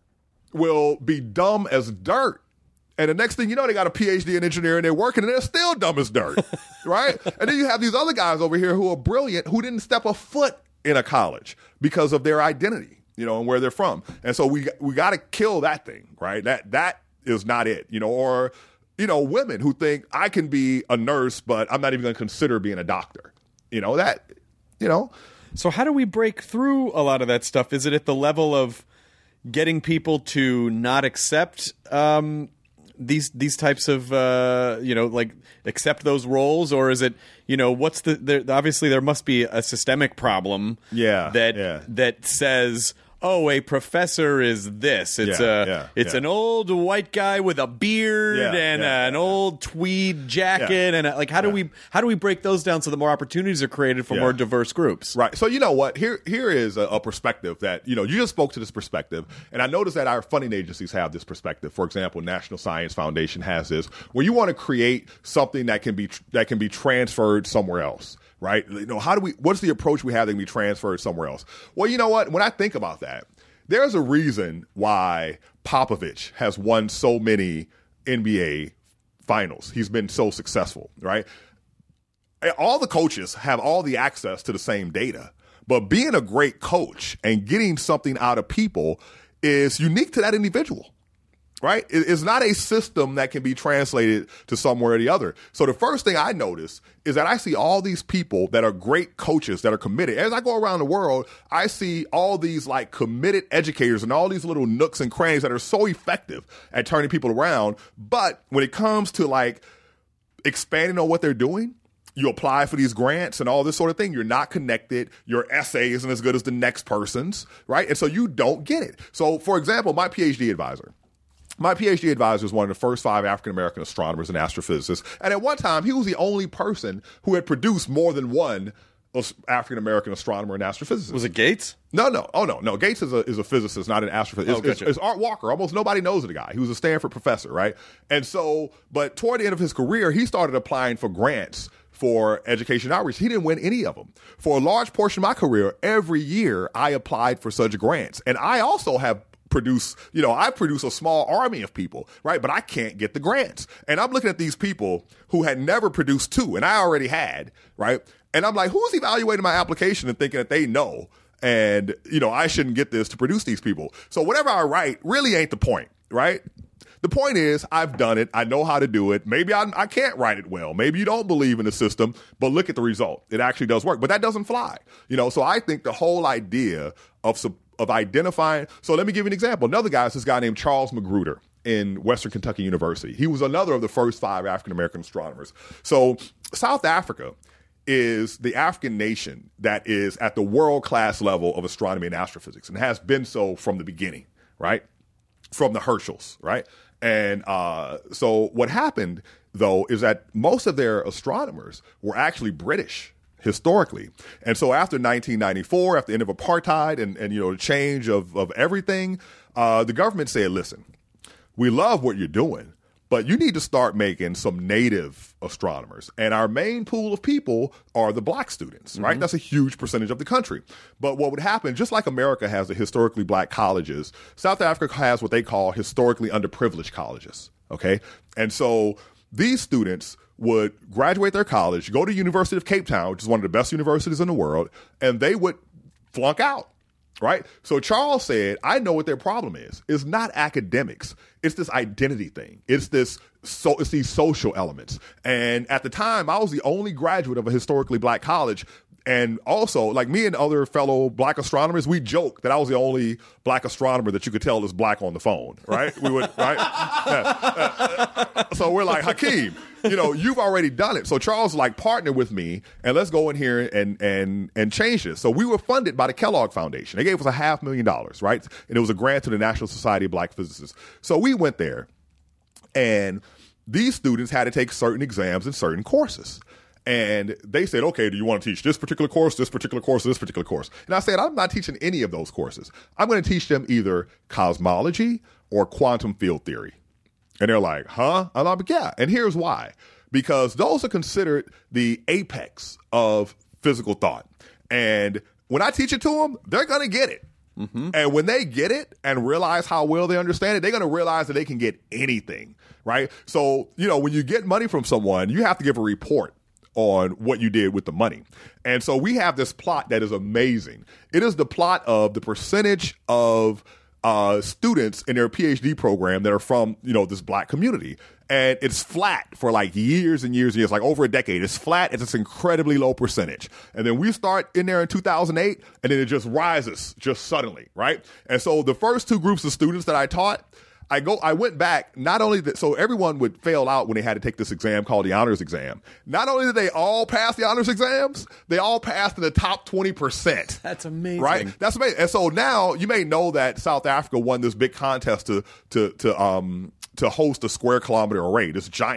will be dumb as dirt. And the next thing you know, they got a PhD in engineering, they're working, and they're still dumb as dirt, right? And then you have these other guys over here who are brilliant, who didn't step a foot in a college because of their identity. And where they're from. And so we got to kill that thing, right? That is not it, or, women who think I can be a nurse, but I'm not even going to consider being a doctor, So how do we break through a lot of that stuff? Is it at the level of getting people to not accept these types of, accept those roles? Or is it, what's obviously there must be a systemic problem that says, oh, a professor is this. It's an old white guy with a beard and an old tweed jacket, and how do we break those down so that more opportunities are created for more diverse groups? Right. So you know what? Here is a perspective that you just spoke to this perspective, and I noticed that our funding agencies have this perspective. For example, National Science Foundation has this, where you want to create something that can be transferred somewhere else. right? What's the approach we have that can be transferred somewhere else? Well, you know what? When I think about that, there's a reason why Popovich has won so many NBA finals. He's been so successful, right? All the coaches have all the access to the same data, but being a great coach and getting something out of people is unique to that individual. Right? It's not a system that can be translated to somewhere or the other. So the first thing I notice is that I see all these people that are great coaches that are committed. As I go around the world, I see all these like committed educators and all these little nooks and crannies that are so effective at turning people around. But when it comes to like expanding on what they're doing, you apply for these grants and all this sort of thing. You're not connected. Your essay isn't as good as the next person's, right? And so you don't get it. So, for example, my PhD advisor is one of the first 5 African-American astronomers and astrophysicists. And at one time, he was the only person who had produced more than one African-American astronomer and astrophysicist. Was it Gates? No. Oh, no. Gates is a physicist, not an astrophysicist. Gotcha. It's Art Walker. Almost nobody knows the guy. He was a Stanford professor, right? And so, but toward the end of his career, he started applying for grants for education outreach. He didn't win any of them. For a large portion of my career, every year I applied for such grants. And I also have I produce a small army of people, right? But I can't get the grants. And I'm looking at these people who had never produced 2, and I already had, right? And I'm like, who's evaluating my application and thinking that they know, and, I shouldn't get this to produce these people. So whatever I write really ain't the point, right? The point is, I've done it. I know how to do it. Maybe I can't write it well. Maybe you don't believe in the system, but look at the result. It actually does work. But that doesn't fly. So I think the whole idea of identifying. So let me give you an example. Another guy is this guy named Charles Magruder in Western Kentucky University. He was another of the first 5 African-American astronomers. So South Africa is the African nation that is at the world-class level of astronomy and astrophysics, and has been so from the beginning, right? From the Herschels, right? And so what happened, though, is that most of their astronomers were actually British historically. And so after 1994, after the end of apartheid and the change of everything, the government said, listen, we love what you're doing, but you need to start making some native astronomers. And our main pool of people are the black students, right? That's a huge percentage of the country. But what would happen, just like America has the historically black colleges, South Africa has what they call historically underprivileged colleges, okay? And so these students would graduate their college, go to University of Cape Town, which is one of the best universities in the world, and they would flunk out, right? So Charles said, I know what their problem is. It's not academics. It's this identity thing. It's these social elements. And at the time, I was the only graduate of a historically black college. And also, like me and other fellow black astronomers, we joke that I was the only black astronomer that you could tell is black on the phone, right? We would, right? So we're like, Hakeem, you've already done it. So Charles partner with me, and let's go in here and change this. So we were funded by the Kellogg Foundation. They gave us $500,000, right? And it was a grant to the National Society of Black Physicists. So we went there, and these students had to take certain exams and certain courses. And they said, okay, do you want to teach this particular course, this particular course, this particular course? And I said, I'm not teaching any of those courses. I'm going to teach them either cosmology or quantum field theory. And they're like, huh? I'm like, yeah. And here's why. Because those are considered the apex of physical thought. And when I teach it to them, they're going to get it. Mm-hmm. And when they get it and realize how well they understand it, they're going to realize that they can get anything, right? So, when you get money from someone, you have to give a report on what you did with the money. And so we have this plot that is amazing. It is the plot of the percentage of students in their PhD program that are from, this black community. And it's flat for years and years and years, over a decade. It's flat. It's this incredibly low percentage. And then we start in there in 2008, and then it just rises just suddenly, right? And so the first 2 groups of students that I taught, I went back, not only that, so everyone would fail out when they had to take this exam called the honors exam. Not only did they all pass the honors exams, they all passed in the top 20%. That's amazing. Right? That's amazing. And so now you may know that South Africa won this big contest to host a square kilometer array, this giant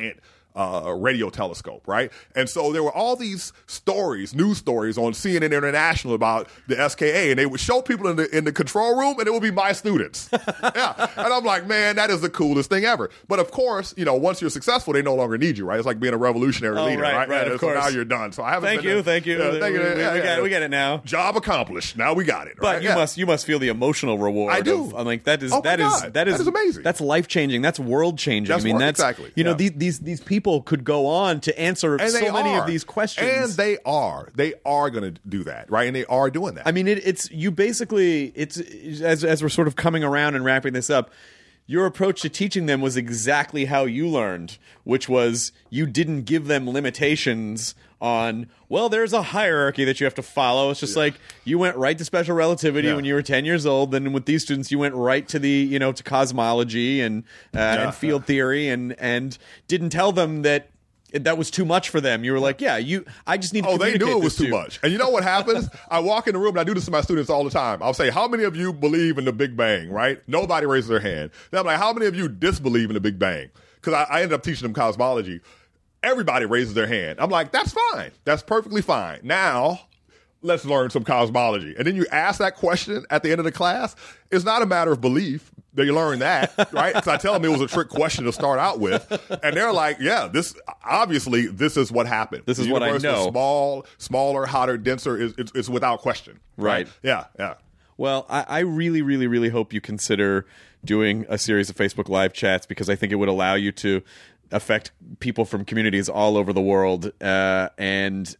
radio telescope, right? And so there were all these stories, news stories on CNN International about the SKA, and they would show people in the control room, and it would be my students. Yeah, and I'm like, man, that is the coolest thing ever. But of course, once you're successful, they no longer need you, right? It's like being a revolutionary leader, right? Right, and of so course. now you're done. So I haven't. Thank you. We get it now. Job accomplished. Now we got it. But right? you must feel the emotional reward. I do. I'm like that is Oh my that is God. that is amazing. That's life changing. That's world changing. That's exactly. You know, these people could go on to answer And so many of these questions. And they are going to do that, right? And they are doing that. I mean, it's as we're sort of coming around and wrapping this up. Your approach to teaching them was exactly how you learned, which was you didn't give them limitations on, well, there's a hierarchy that you have to follow. It's just like you went right to special relativity when you were 10 years old. Then with these students, you went right to the, to cosmology and field theory and didn't tell them that was too much for them. You were like, I just need to communicate they knew it was this too much. And you know what happens? I walk in the room, and I do this to my students all the time. I'll say, how many of you believe in the Big Bang, right? Nobody raises their hand. Then I'm like, how many of you disbelieve in the Big Bang? Because I ended up teaching them cosmology. Everybody raises their hand. I'm like, that's fine. That's perfectly fine. Now, let's learn some cosmology. And then you ask that question at the end of the class. It's not a matter of belief. They learn that, right? Because I tell them it was a trick question to start out with. And they're like, this is what happened. This is the what I universe know. is smaller, hotter, denser. It's without question. Right. Yeah. Well, I really, really, really hope you consider doing a series of Facebook Live chats because I think it would allow you to affect people from communities all over the world, and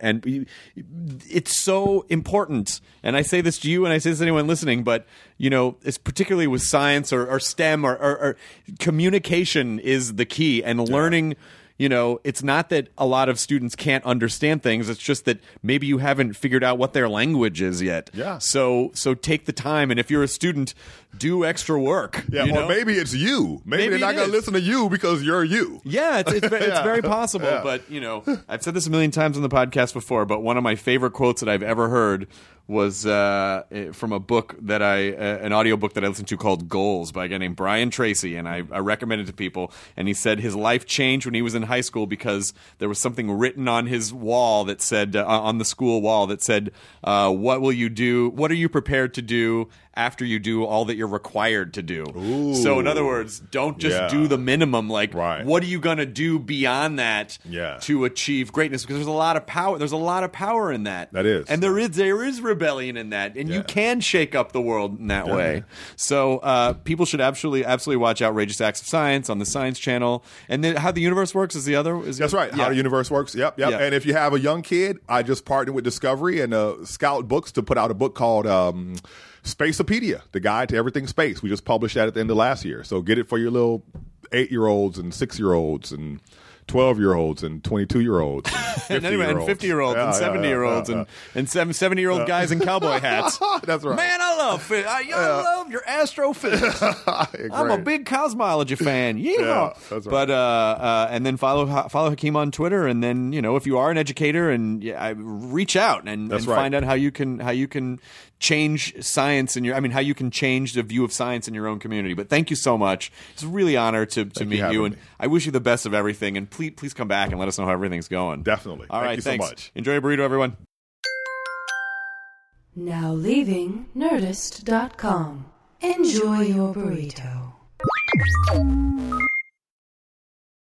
it's so important. And I say this to you, and I say this to anyone listening, but it's particularly with science or STEM or communication is the key, and learning. It's not that a lot of students can't understand things. It's just that maybe you haven't figured out what their language is yet. Yeah. So take the time, and if you're a student, do extra work. Yeah, or maybe it's you. Maybe they're not going to listen to you because you're you. Yeah, it's very possible. Yeah. But, I've said this a million times on the podcast before, but one of my favorite quotes that I've ever heard was from a book that an audiobook that I listened to called Goals by a guy named Brian Tracy, and I recommend it to people. And he said his life changed when he was in high school because there was something written on his wall that said, on the school wall that said, what will you do? What are you prepared to do after you do all that you're required to do? Ooh. So in other words, don't just do the minimum. Like, what are you going to do beyond that to achieve greatness? Because there's a lot of power. There's a lot of power in that. That is. And there is rebellion in that. And you can shake up the world in that way. So people should absolutely watch Outrageous Acts of Science on the Science Channel. And then How the Universe Works is the other. That's right. Yeah. How the Universe Works. Yep. Yeah. And if you have a young kid, I just partnered with Discovery and Scout Books to put out a book called Spaceopedia, the guide to everything space. We just published that at the end of last year. So get it for your little 8-year-olds and 6-year-olds and 12-year-olds and 22-year-olds and 50-year-olds and 70-year-olds and 70-year-old guys in cowboy hats. That's right. Man, I love your astrophysics. I'm a big cosmology fan. Yeehaw. Yeah, that's right. But and then follow Hakeem on Twitter, and then if you are an educator, and reach out and find out how you can change science how you can change the view of science in your own community. But thank you so much. It's a really honor to meet you, and I wish you the best of everything. And please come back and let us know how everything's going. Definitely. All right, Thank you thanks so much. Enjoy your burrito, everyone. Now leaving Nerdist.com. Enjoy your burrito.